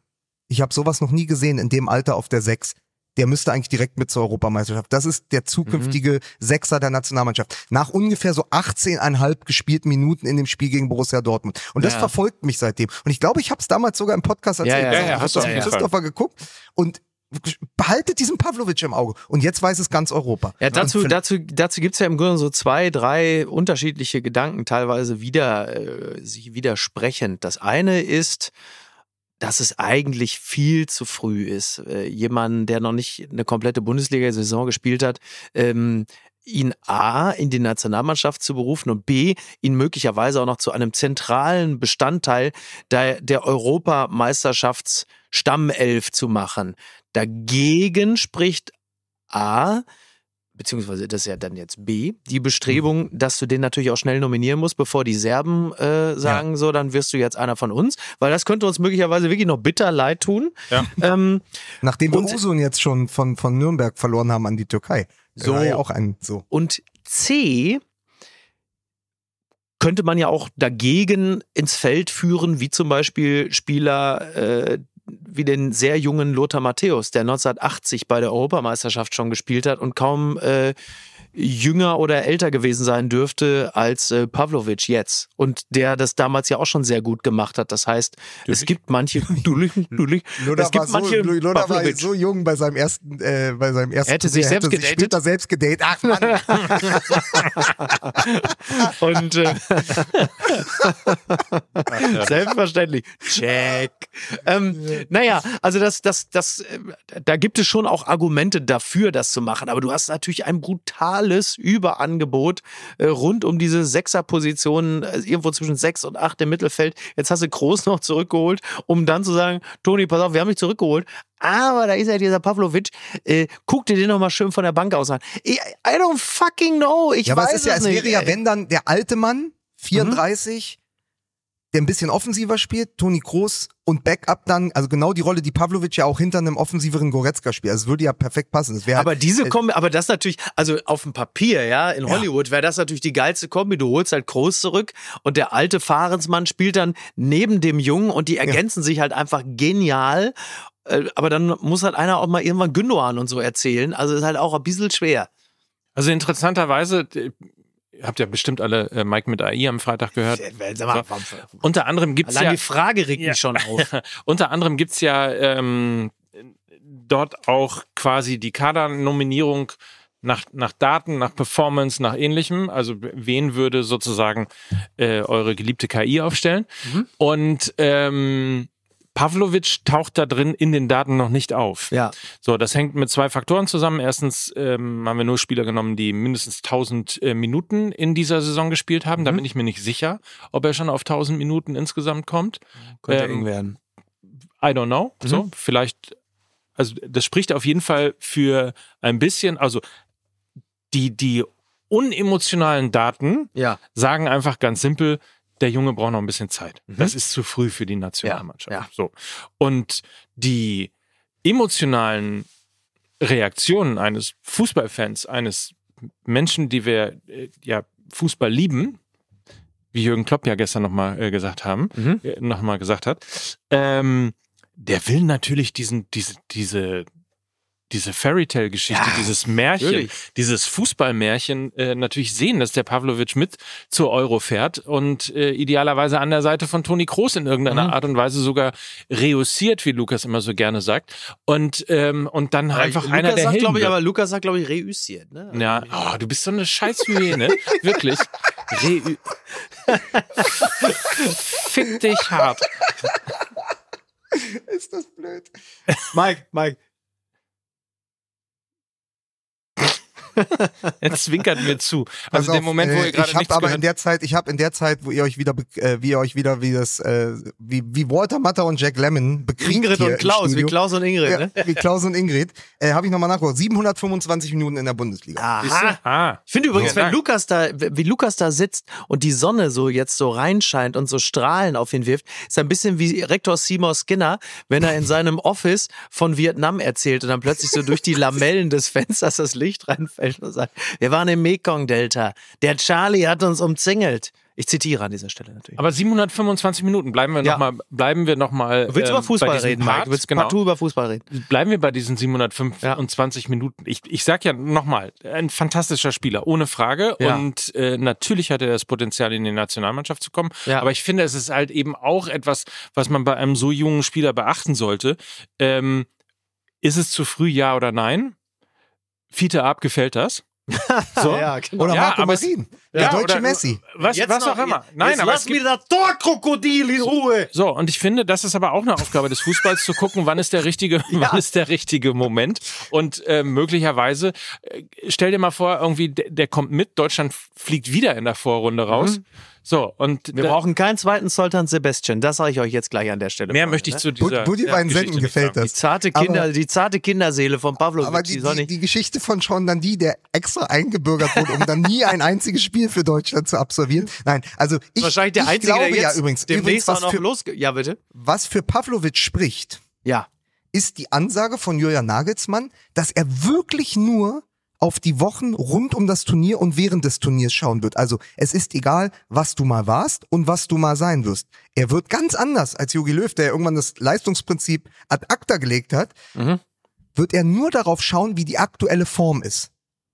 Ich habe sowas noch nie gesehen in dem Alter auf der 6. Der müsste eigentlich direkt mit zur Europameisterschaft. Das ist der zukünftige Sechser der Nationalmannschaft. Nach ungefähr so 18,5 gespielten Minuten in dem Spiel gegen Borussia Dortmund. Und das verfolgt mich seitdem. Und ich glaube, ich habe es damals sogar im Podcast erzählt. Hast du auf Christopher geguckt. Und behaltet diesen Pavlovic im Auge. Und jetzt weiß es ganz Europa. Ja, dazu gibt's ja im Grunde so 2, 3 unterschiedliche Gedanken, teilweise sich widersprechend. Das eine ist, dass es eigentlich viel zu früh ist, jemanden, der noch nicht eine komplette Bundesliga-Saison gespielt hat, ihn A, in die Nationalmannschaft zu berufen und B, ihn möglicherweise auch noch zu einem zentralen Bestandteil der Europameisterschaftsstammelf zu machen. Dagegen spricht A, beziehungsweise das ist ja dann jetzt B, die Bestrebung, dass du den natürlich auch schnell nominieren musst, bevor die Serben sagen, so, dann wirst du jetzt einer von uns, weil das könnte uns möglicherweise wirklich noch bitter leid tun. Ja. Nachdem wir Uzun jetzt schon von Nürnberg verloren haben an die Türkei. So. War ja auch so. Und C könnte man ja auch dagegen ins Feld führen, wie zum Beispiel Spieler wie den sehr jungen Lothar Matthäus, der 1980 bei der Europameisterschaft schon gespielt hat und kaum jünger oder älter gewesen sein dürfte als Pavlovic jetzt. Und der das damals ja auch schon sehr gut gemacht hat. Das heißt, es gibt manche... Lothar war so jung bei seinem ersten... hätte sich später selbst gedatet. Ach Mann! Und selbstverständlich. Check. Naja, also da gibt es schon auch Argumente dafür, das zu machen. Aber du hast natürlich ein brutales Überangebot rund um diese Sechserpositionen, irgendwo zwischen 6 und 8 im Mittelfeld. Jetzt hast du Groß noch zurückgeholt, um dann zu sagen, Toni, pass auf, wir haben dich zurückgeholt. Aber da ist ja dieser Pavlovic. Guck dir den noch mal schön von der Bank aus an. I don't fucking know. Ich weiß es nicht. Es wäre ja, wenn dann der alte Mann, 34, der ein bisschen offensiver spielt, Toni Kroos und Backup dann, also genau die Rolle, die Pavlovic ja auch hinter einem offensiveren Goretzka spielt. Also es würde ja perfekt passen. Das aber aber das natürlich, also auf dem Papier, ja, in Hollywood wäre das natürlich die geilste Kombi. Du holst halt Kroos zurück und der alte Fahrensmann spielt dann neben dem Jungen und die ergänzen sich halt einfach genial. Aber dann muss halt einer auch mal irgendwann Gündogan und so erzählen. Also ist halt auch ein bisschen schwer. Also interessanterweise, habt ja bestimmt alle Mike mit AI am Freitag gehört. So. Unter anderem gibt's die Frage regt mich schon auf. Unter anderem gibt's ja dort auch quasi die Kadernominierung nach Daten, nach Performance, nach Ähnlichem. Also wen würde sozusagen eure geliebte KI aufstellen? Und Pavlovic taucht da drin in den Daten noch nicht auf. Ja. So, das hängt mit 2 Faktoren zusammen. Erstens haben wir nur Spieler genommen, die mindestens 1000 Minuten in dieser Saison gespielt haben. Da bin ich mir nicht sicher, ob er schon auf 1000 Minuten insgesamt kommt. Könnte eng werden. I don't know. So, vielleicht, also das spricht auf jeden Fall für ein bisschen, also die unemotionalen Daten sagen einfach ganz simpel, der Junge braucht noch ein bisschen Zeit. Das ist zu früh für die Nationalmannschaft. Ja. So. Und die emotionalen Reaktionen eines Fußballfans, eines Menschen, die wir Fußball lieben, wie Jürgen Klopp ja gestern nochmal gesagt hat, der will natürlich diese Fairytale-Geschichte, dieses Märchen, dieses Fußballmärchen natürlich sehen, dass der Pavlovic mit zur Euro fährt und idealerweise an der Seite von Toni Kroos in irgendeiner Art und Weise sogar reüssiert, wie Lukas immer so gerne sagt. Und dann aber einfach Lukas einer der Helden wird. Aber Lukas sagt, glaube ich, reüssiert. Ne? Ja, du bist so eine Scheißhyäne. Wirklich. Fick dich hart. Ist das blöd. Mike. Er zwinkert mir zu. Also der Moment, wo ihr gerade nichts aber gehört. Ich habe in der Zeit, wo ihr euch wieder, wie Walter Matthau und Jack Lemmon bekriegt Ingrid und Klaus, wie Klaus und Ingrid, ne? Wie Klaus und Ingrid, habe ich nochmal nachgeguckt. 725 Minuten in der Bundesliga. Aha. Ich finde übrigens, wie Lukas da sitzt und die Sonne so jetzt so reinscheint und so Strahlen auf ihn wirft, ist ein bisschen wie Rektor Seymour Skinner, wenn er in seinem Office von Vietnam erzählt und dann plötzlich so durch die Lamellen des Fensters das Licht reinfällt und sagt, wir waren im Mekong-Delta. Der Charlie hat uns umzingelt. Ich zitiere an dieser Stelle natürlich. Aber 725 Minuten, bleiben wir noch mal. Du willst über Fußball reden, Mike. Du willst partout über Fußball reden. Bleiben wir bei diesen 725 Minuten. Ich sag ja nochmal, ein fantastischer Spieler, ohne Frage. Ja. Und natürlich hat er das Potenzial, in die Nationalmannschaft zu kommen. Ja. Aber ich finde, es ist halt eben auch etwas, was man bei einem so jungen Spieler beachten sollte. Ist es zu früh, ja oder nein? Fiete Ab, gefällt das? So? Ja, genau. Oder Marco Marin, der deutsche Messi. Was auch immer. Nein, aber lass mir das Torkrokodil in Ruhe. So, und ich finde, das ist aber auch eine Aufgabe des Fußballs, zu gucken, wann ist der richtige Moment. Und möglicherweise, stell dir mal vor, irgendwie, der kommt mit, Deutschland fliegt wieder in der Vorrunde raus. So, und wir brauchen keinen zweiten Sultan Sebastian. Das sage ich euch jetzt gleich an der Stelle. Mehr möchte ich zu dieser Buddy Senden gefällt das. Die zarte Kinderseele von Pavlovic. Aber die Geschichte von Sean Dundee, der extra eingebürgert wurde, um dann nie ein einziges Spiel für Deutschland zu absolvieren. Nein, also wahrscheinlich der Einzige, glaube der jetzt übrigens was auch noch ja, bitte. Was für Pavlovic spricht, ist die Ansage von Julian Nagelsmann, dass er wirklich nur auf die Wochen rund um das Turnier und während des Turniers schauen wird. Also es ist egal, was du mal warst und was du mal sein wirst. Er wird ganz anders als Jogi Löw, der irgendwann das Leistungsprinzip ad acta gelegt hat, wird er nur darauf schauen, wie die aktuelle Form ist.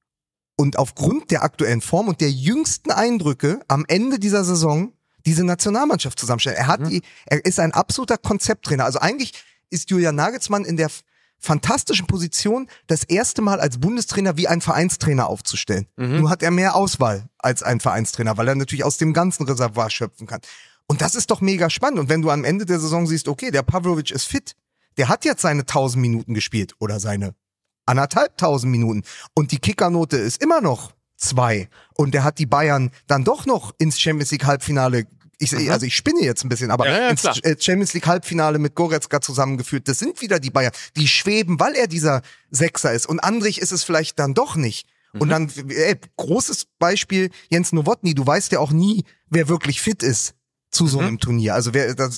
Und aufgrund der aktuellen Form und der jüngsten Eindrücke am Ende dieser Saison diese Nationalmannschaft zusammenstellen. Er ist ein absoluter Konzepttrainer. Also eigentlich ist Julian Nagelsmann in der fantastischen Position, das erste Mal als Bundestrainer wie ein Vereinstrainer aufzustellen. Nur hat er mehr Auswahl als ein Vereinstrainer, weil er natürlich aus dem ganzen Reservoir schöpfen kann. Und das ist doch mega spannend. Und wenn du am Ende der Saison siehst, okay, der Pavlovic ist fit, der hat jetzt seine 1000 Minuten gespielt oder seine 1500 Minuten und die Kickernote ist immer noch 2 und der hat die Bayern dann doch noch ins Champions League Halbfinale, also ich spinne jetzt ein bisschen, aber ins Champions League Halbfinale mit Goretzka zusammengeführt. Das sind wieder die Bayern, die schweben, weil er dieser Sechser ist. Und Andrich ist es vielleicht dann doch nicht. Und dann, großes Beispiel, Jens Nowotny, du weißt ja auch nie, wer wirklich fit ist zu so einem Turnier. Also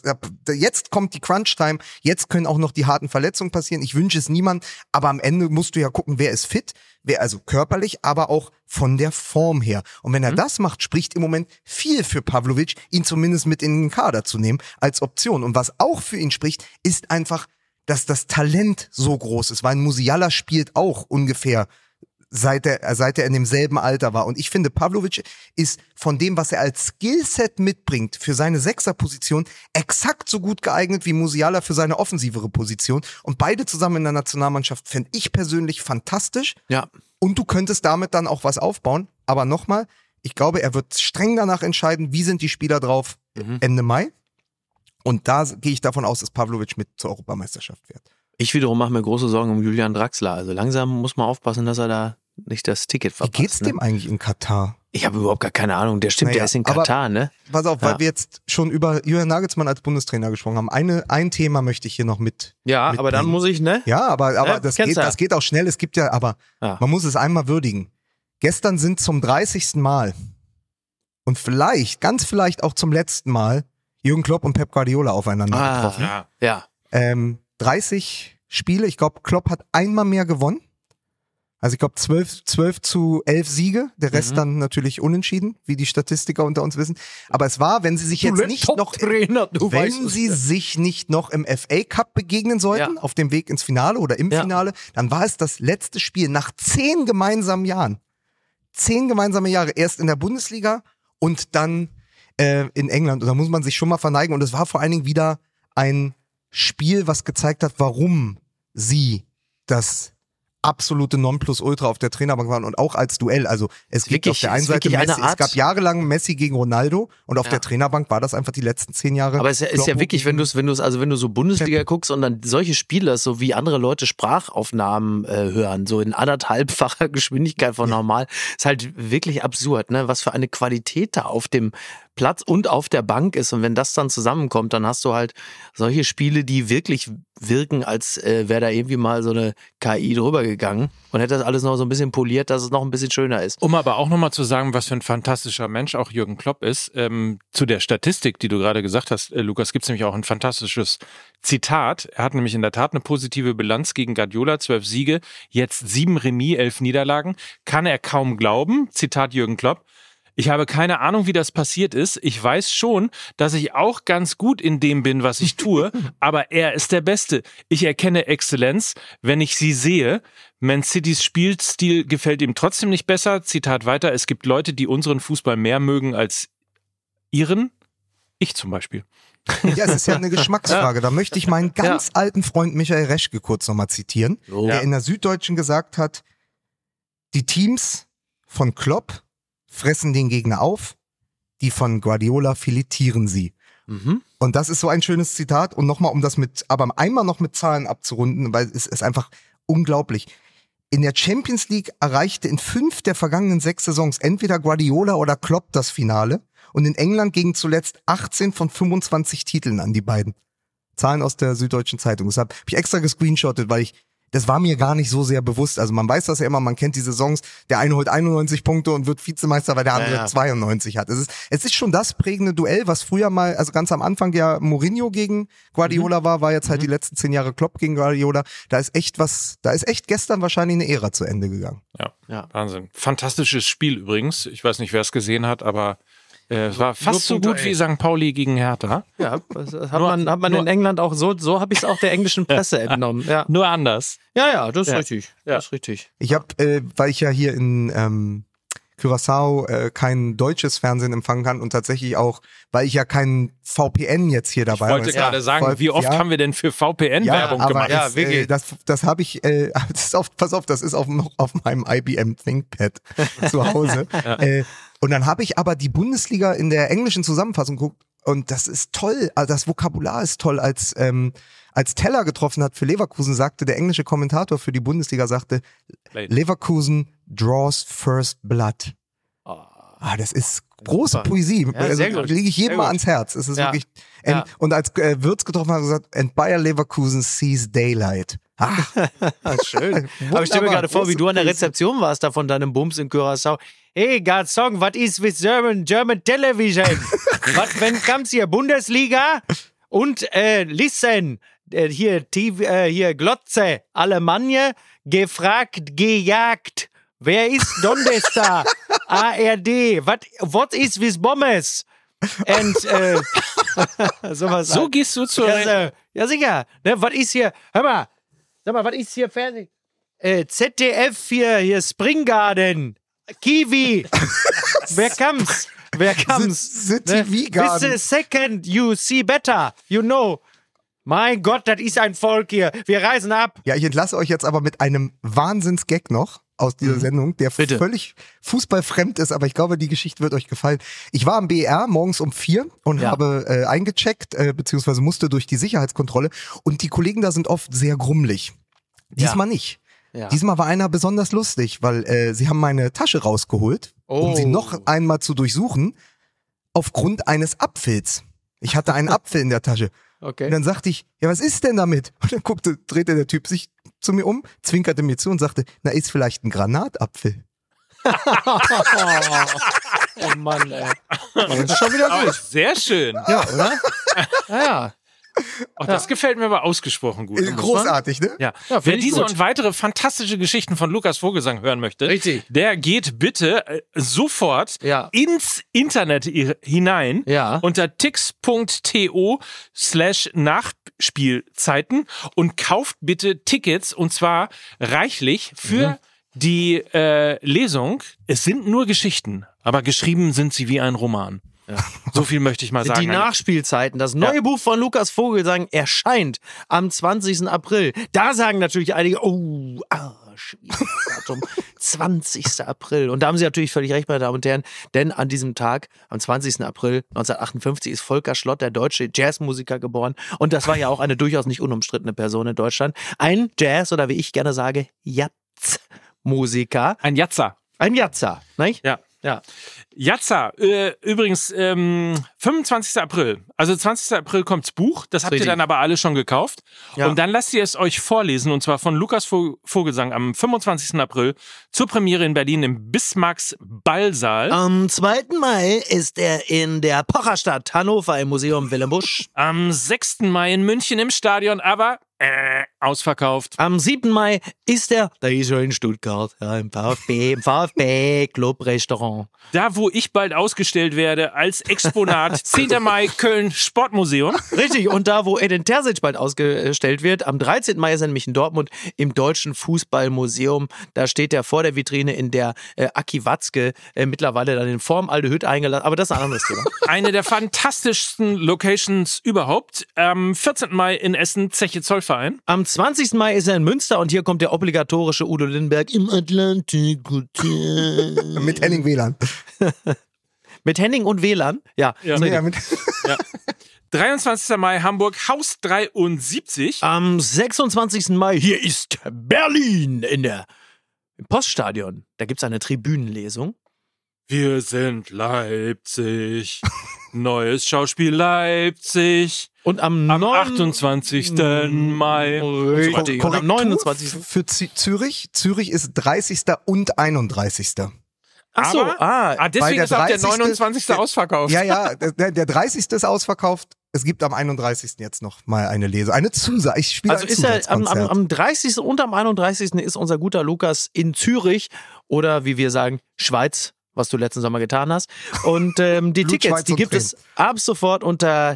jetzt kommt die Crunch-Time, jetzt können auch noch die harten Verletzungen passieren. Ich wünsche es niemand, aber am Ende musst du ja gucken, wer ist fit, wer also körperlich, aber auch von der Form her. Und wenn er das macht, spricht im Moment viel für Pavlovic, ihn zumindest mit in den Kader zu nehmen als Option. Und was auch für ihn spricht, ist einfach, dass das Talent so groß ist, weil Musiala spielt auch ungefähr seit er in demselben Alter war. Und ich finde, Pavlovic ist von dem, was er als Skillset mitbringt für seine Sechserposition, exakt so gut geeignet wie Musiala für seine offensivere Position. Und beide zusammen in der Nationalmannschaft fände ich persönlich fantastisch. Ja. Und du könntest damit dann auch was aufbauen. Aber nochmal, ich glaube, er wird streng danach entscheiden, wie sind die Spieler drauf Ende Mai. Und da gehe ich davon aus, dass Pavlovic mit zur Europameisterschaft wird. Ich wiederum mache mir große Sorgen um Julian Draxler. Also langsam muss man aufpassen, dass er da nicht das Ticket verpasst. Wie geht's dem eigentlich in Katar? Ich habe überhaupt gar keine Ahnung. Der ist in Katar, ne? Pass auf, weil wir jetzt schon über Julian Nagelsmann als Bundestrainer gesprochen haben. Ein Thema möchte ich hier noch mit. Ja, mitbringen. Aber dann muss ich, ne? Ja, aber das geht auch schnell. Es gibt man muss es einmal würdigen. Gestern sind zum 30. Mal und ganz vielleicht auch zum letzten Mal Jürgen Klopp und Pep Guardiola aufeinander getroffen. Ja. 30 Spiele, ich glaube, Klopp hat einmal mehr gewonnen. Also ich glaube 12-11 Siege, der Rest dann natürlich unentschieden, wie die Statistiker unter uns wissen. Aber es war, wenn sie sich jetzt nicht noch im FA Cup begegnen sollten, auf dem Weg ins Finale oder im Finale, dann war es das letzte Spiel nach 10 gemeinsamen Jahren. 10 gemeinsame Jahre, erst in der Bundesliga und dann in England. Und da muss man sich schon mal verneigen. Und es war vor allen Dingen wieder ein Spiel, was gezeigt hat, warum sie das absolute Nonplusultra auf der Trainerbank waren und auch als Duell. Also es gibt auf der einen Seite Messi, es gab jahrelang Messi gegen Ronaldo und auf der Trainerbank war das einfach die letzten 10 Jahre. Aber es ist ja wirklich, wenn du so Bundesliga guckst und dann solche Spieler, so wie andere Leute Sprachaufnahmen hören, so in 1,5-facher Geschwindigkeit von normal, ist halt wirklich absurd, ne? Was für eine Qualität da auf dem Platz und auf der Bank ist. Und wenn das dann zusammenkommt, dann hast du halt solche Spiele, die wirklich wirken, als wäre da irgendwie mal so eine KI drüber gegangen und hätte das alles noch so ein bisschen poliert, dass es noch ein bisschen schöner ist. Um aber auch nochmal zu sagen, was für ein fantastischer Mensch auch Jürgen Klopp ist, zu der Statistik, die du gerade gesagt hast, Lukas, gibt es nämlich auch ein fantastisches Zitat. Er hat nämlich in der Tat eine positive Bilanz gegen Guardiola, 12 Siege, jetzt 7 Remis, 11 Niederlagen. Kann er kaum glauben, Zitat Jürgen Klopp. Ich habe keine Ahnung, wie das passiert ist. Ich weiß schon, dass ich auch ganz gut in dem bin, was ich tue, aber er ist der Beste. Ich erkenne Exzellenz, wenn ich sie sehe. Man Citys Spielstil gefällt ihm trotzdem nicht besser. Zitat weiter, es gibt Leute, die unseren Fußball mehr mögen als ihren. Ich zum Beispiel. Ja, es ist ja eine Geschmacksfrage. Da möchte ich meinen ganz alten Freund Michael Reschke kurz nochmal zitieren, der in der Süddeutschen gesagt hat, die Teams von Klopp fressen den Gegner auf, die von Guardiola filetieren sie. Mhm. Und das ist so ein schönes Zitat. Und nochmal, um das aber einmal noch mit Zahlen abzurunden, weil es ist einfach unglaublich. In der Champions League erreichte in 5 der vergangenen 6 Saisons entweder Guardiola oder Klopp das Finale. Und in England gingen zuletzt 18 von 25 Titeln an die beiden. Zahlen aus der Süddeutschen Zeitung. Deshalb habe ich extra gescreenshottet, weil das war mir gar nicht so sehr bewusst. Also man weiß das ja immer, man kennt die Saisons, der eine holt 91 Punkte und wird Vizemeister, weil der andere 92 hat. Es ist schon das prägende Duell, was früher mal, also ganz am Anfang ja Mourinho gegen Guardiola war jetzt halt die letzten 10 Jahre Klopp gegen Guardiola. Da ist echt gestern wahrscheinlich eine Ära zu Ende gegangen. Ja, Wahnsinn. Fantastisches Spiel übrigens. Ich weiß nicht, wer es gesehen hat, aber es war fast so gut wie St. Pauli gegen Hertha. Ja, das hat man in England auch so habe ich es auch der englischen Presse entnommen. Ja. Nur anders. Ja, das ist richtig. Ja. Das ist richtig. Ich habe, weil ich ja hier in Curaçao kein deutsches Fernsehen empfangen kann und tatsächlich auch, weil ich ja kein VPN jetzt hier dabei habe. Ich wollte gerade sagen, wie oft haben wir denn für VPN-Werbung gemacht? Ja, wirklich. Das habe ich, pass auf, das ist auf meinem IBM ThinkPad zu Hause. Und dann habe ich aber die Bundesliga in der englischen Zusammenfassung geguckt und das ist toll, also das Vokabular ist toll. Als Teller getroffen hat für Leverkusen, sagte der englische Kommentator für die Bundesliga, Leverkusen draws first blood. Das ist große Poesie. Ja, sehr gut. Lege ich jedem mal ans Herz. Es ist wirklich. Und als Wirtz getroffen hat, gesagt, and Bayer Leverkusen sees daylight. Schön. Aber ich stelle mir gerade vor, wie du an der Rezeption warst da von deinem Bums in Curaçao. Hey, God Song, what is with German television? When comes here Bundesliga? Und listen, hier TV, hier Glotze, Alemannia, gefragt, gejagt. Wer ist Donde está? ARD. What is with Bommes? And sowas. So gehst du zur ja, sicher. Ne, was ist hier? Hör mal. Sag mal, was ist hier Fernsehen? ZDF hier Springgarden. Kiwi. Wer kommt's? The TV Garden. With the second you see better. You know. Mein Gott, das ist ein Volk hier. Wir reisen ab. Ja, ich entlasse euch jetzt aber mit einem Wahnsinns-Gag noch aus dieser Sendung, der völlig fußballfremd ist, aber ich glaube, die Geschichte wird euch gefallen. Ich war am BR morgens um 4 und habe eingecheckt, beziehungsweise musste durch die Sicherheitskontrolle und die Kollegen da sind oft sehr grummelig. Diesmal nicht. Ja. Diesmal war einer besonders lustig, weil sie haben meine Tasche rausgeholt, um sie noch einmal zu durchsuchen, aufgrund eines Apfels. Ich hatte einen Apfel in der Tasche. Okay. Und dann sagte ich, ja, was ist denn damit? Und dann drehte der Typ sich zu mir um, zwinkerte mir zu und sagte, na, ist vielleicht ein Granatapfel. Oh Mann, ey. Das ist schon wieder gut. Sehr schön. Ja, oder? Ja. Das gefällt mir aber ausgesprochen gut. Großartig, ne? Ja. Wer diese und weitere fantastische Geschichten von Lukas Vogelsang hören möchte, der geht bitte sofort ins Internet hinein unter tix.to/Nachspielzeiten und kauft bitte Tickets und zwar reichlich für die Lesung. Es sind nur Geschichten, aber geschrieben sind sie wie ein Roman. Ja. So viel möchte ich mal sagen. Die Nachspielzeiten. Das neue Buch von Lukas Vogelsang erscheint am 20. April. Da sagen natürlich einige, schwieriges Datum, 20. April. Und da haben Sie natürlich völlig recht, meine Damen und Herren, denn an diesem Tag, am 20. April 1958, ist Volker Schlott, der deutsche Jazzmusiker, geboren. Und das war ja auch eine durchaus nicht unumstrittene Person in Deutschland. Ein Jazz, oder wie ich gerne sage, Jazzmusiker. Ein Jazzer. Ein Jazzer, nicht? Ja. Jazza, übrigens 25. April, also 20. April kommt's Buch, das habt ihr dann aber alle schon gekauft und dann lasst ihr es euch vorlesen und zwar von Lukas Vogelsang am 25. April zur Premiere in Berlin im Bismarcks Ballsaal. Am 2. Mai ist er in der Pocherstadt Hannover im Museum Wilhelm Busch. Am 6. Mai in München im Stadion, aber ausverkauft. Am 7. Mai ist da ist er in Stuttgart, ja, im VfB Club Restaurant. Da, wo ich bald ausgestellt werde als Exponat, 10. Mai Köln Sportmuseum. Richtig, und da, wo Edin Terzic bald ausgestellt wird, am 13. Mai ist er nämlich in Dortmund im Deutschen Fußballmuseum. Da steht er vor der Vitrine, in der Aki Watzke mittlerweile dann in Form alte Hütte eingeladen, aber das ist ein anderes Thema. Eine der fantastischsten Locations überhaupt. Am 14. Mai in Essen, Zeche Zollverein. Am 20. Mai ist er in Münster und hier kommt der obligatorische Udo Lindenberg im Atlantik Hotel. Mit Henning WLAN. Mit Henning und WLAN? Ja. Ja. 23. Mai Hamburg, Haus 73. Am 26. Mai, hier ist Berlin im Poststadion. Da gibt es eine Tribünenlesung. Wir sind Leipzig, neues Schauspiel Leipzig. Und am 28. Mai. Richtig. Und am 29. Für Zürich. Zürich ist 30. und 31. Ach so, deswegen ist auch der 29. ausverkauft. Ja, der 30. ist ausverkauft. Es gibt am 31. jetzt noch mal eine Lesung, eine Zusage. Ich spiele also ist er am 30. und am 31. ist unser guter Lukas in Zürich oder wie wir sagen, Schweiz, was du letzten Sommer getan hast. Und die Tickets, die gibt es ab sofort unter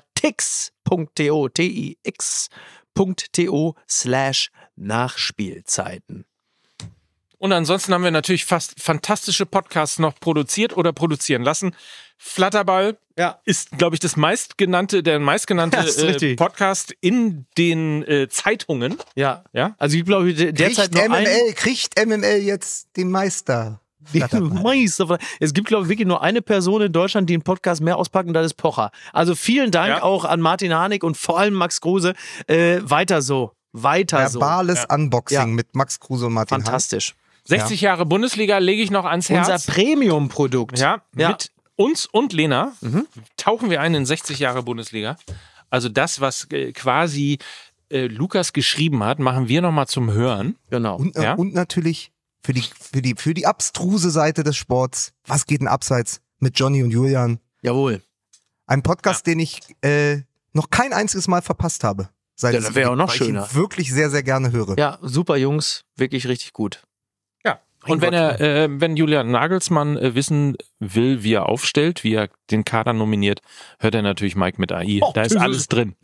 tix.to/Nachspielzeiten. Und ansonsten haben wir natürlich fast fantastische Podcasts noch produziert oder produzieren lassen. Flatterball ist, glaube ich, der meistgenannte Podcast in den Zeitungen. Ja. Also ich glaube, derzeit kriegt MML jetzt den Meister. Es gibt, glaube ich, wirklich nur eine Person in Deutschland, die einen Podcast mehr auspacken, und das ist Pocher. Also vielen Dank auch an Martin Harnik und vor allem Max Kruse. Weiter so. Verbales Unboxing mit Max Kruse und Martin Harnik. Fantastisch. 60 Jahre Bundesliga lege ich noch ans Herz. Unser Premium-Produkt. Mit uns und Lena tauchen wir ein in 60 Jahre Bundesliga. Also das, was quasi Lukas geschrieben hat, machen wir nochmal zum Hören. Genau. Und natürlich für die abstruse Seite des Sports, was geht denn abseits mit Johnny und Julian? Jawohl. Ein Podcast, den ich noch kein einziges Mal verpasst habe. Das wäre auch noch schöner. Ich ihn wirklich sehr, sehr gerne höre. Ja, super Jungs, wirklich richtig gut. Und wenn Julian Nagelsmann wissen will, wie er aufstellt, wie er den Kader nominiert, hört er natürlich Mike mit AI. Da ist alles drin.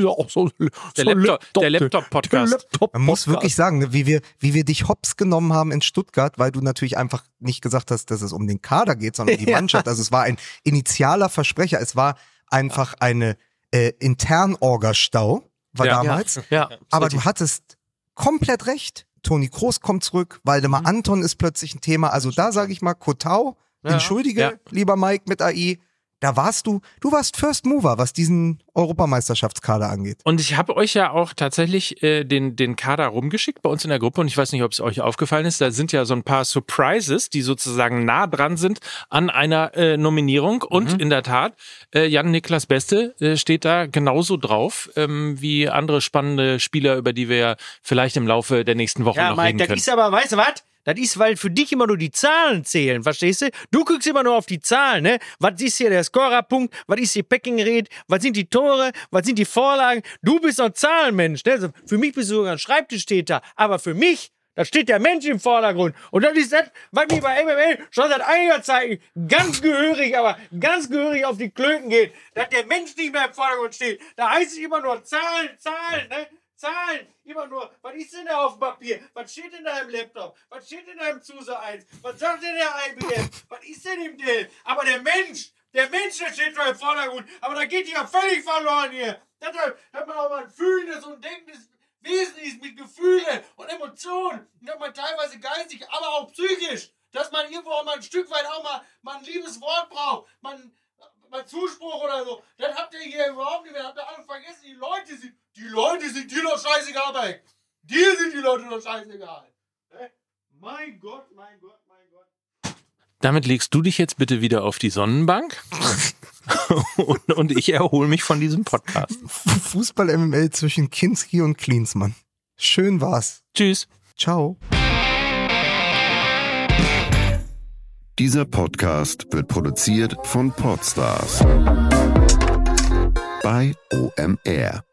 Der Laptop-Podcast. Man muss wirklich sagen, wie wir dich hops genommen haben in Stuttgart, weil du natürlich einfach nicht gesagt hast, dass es um den Kader geht, sondern um die Mannschaft. Also es war ein initialer Versprecher. Es war einfach eine Intern-Orga-Stau, damals. Aber du hattest komplett recht. Toni Kroos kommt zurück, Waldemar Anton ist plötzlich ein Thema. Also da sage ich mal, Kotau, entschuldige, lieber Mike mit AI, da warst du warst First Mover, was diesen Europameisterschaftskader angeht. Und ich habe euch ja auch tatsächlich den Kader rumgeschickt bei uns in der Gruppe und ich weiß nicht, ob es euch aufgefallen ist, da sind ja so ein paar Surprises, die sozusagen nah dran sind an einer Nominierung und in der Tat, Jan-Niklas Beste steht da genauso drauf wie andere spannende Spieler, über die wir ja vielleicht im Laufe der nächsten Wochen noch reden können. Das ist aber, weißt du was? Das ist, weil für dich immer nur die Zahlen zählen, verstehst du? Du guckst immer nur auf die Zahlen, ne? Was ist hier der Scorerpunkt? Was ist die Packing-Rate? Was sind die Tore? Was sind die Vorlagen? Du bist ein Zahlenmensch, ne? Also für mich bist du sogar ein Schreibtischtäter. Aber für mich, da steht der Mensch im Vordergrund. Und das ist das, was mir bei MML schon seit einiger Zeit ganz gehörig auf die Klöten geht. Dass der Mensch nicht mehr im Vordergrund steht. Da heißt es immer nur Zahlen, ne? Zahlen, immer nur, was ist denn da auf dem Papier? Was steht in deinem Laptop? Was steht in deinem Zusa 1? Was sagt denn der IBM? Was ist denn im Dell? Aber der Mensch, der steht schon im Vordergrund. Aber da geht ja völlig verloren hier. Dass man auch mal ein fühlendes und denkendes Wesen ist mit Gefühlen und Emotionen. Und dass man teilweise geistig, aber auch psychisch. Dass man irgendwo auch mal ein Stück weit auch mal ein liebes Wort braucht. Mal Zuspruch oder so. Das habt ihr hier überhaupt nicht mehr. Habt ihr alle vergessen, die Leute sind dir doch scheißegal, Mike. Dir sind die Leute doch scheißegal. Mein Gott. Damit legst du dich jetzt bitte wieder auf die Sonnenbank und ich erhole mich von diesem Podcast. Fußball-MML zwischen Kinski und Klinsmann. Schön war's. Tschüss. Ciao. Dieser Podcast wird produziert von Podstars bei OMR.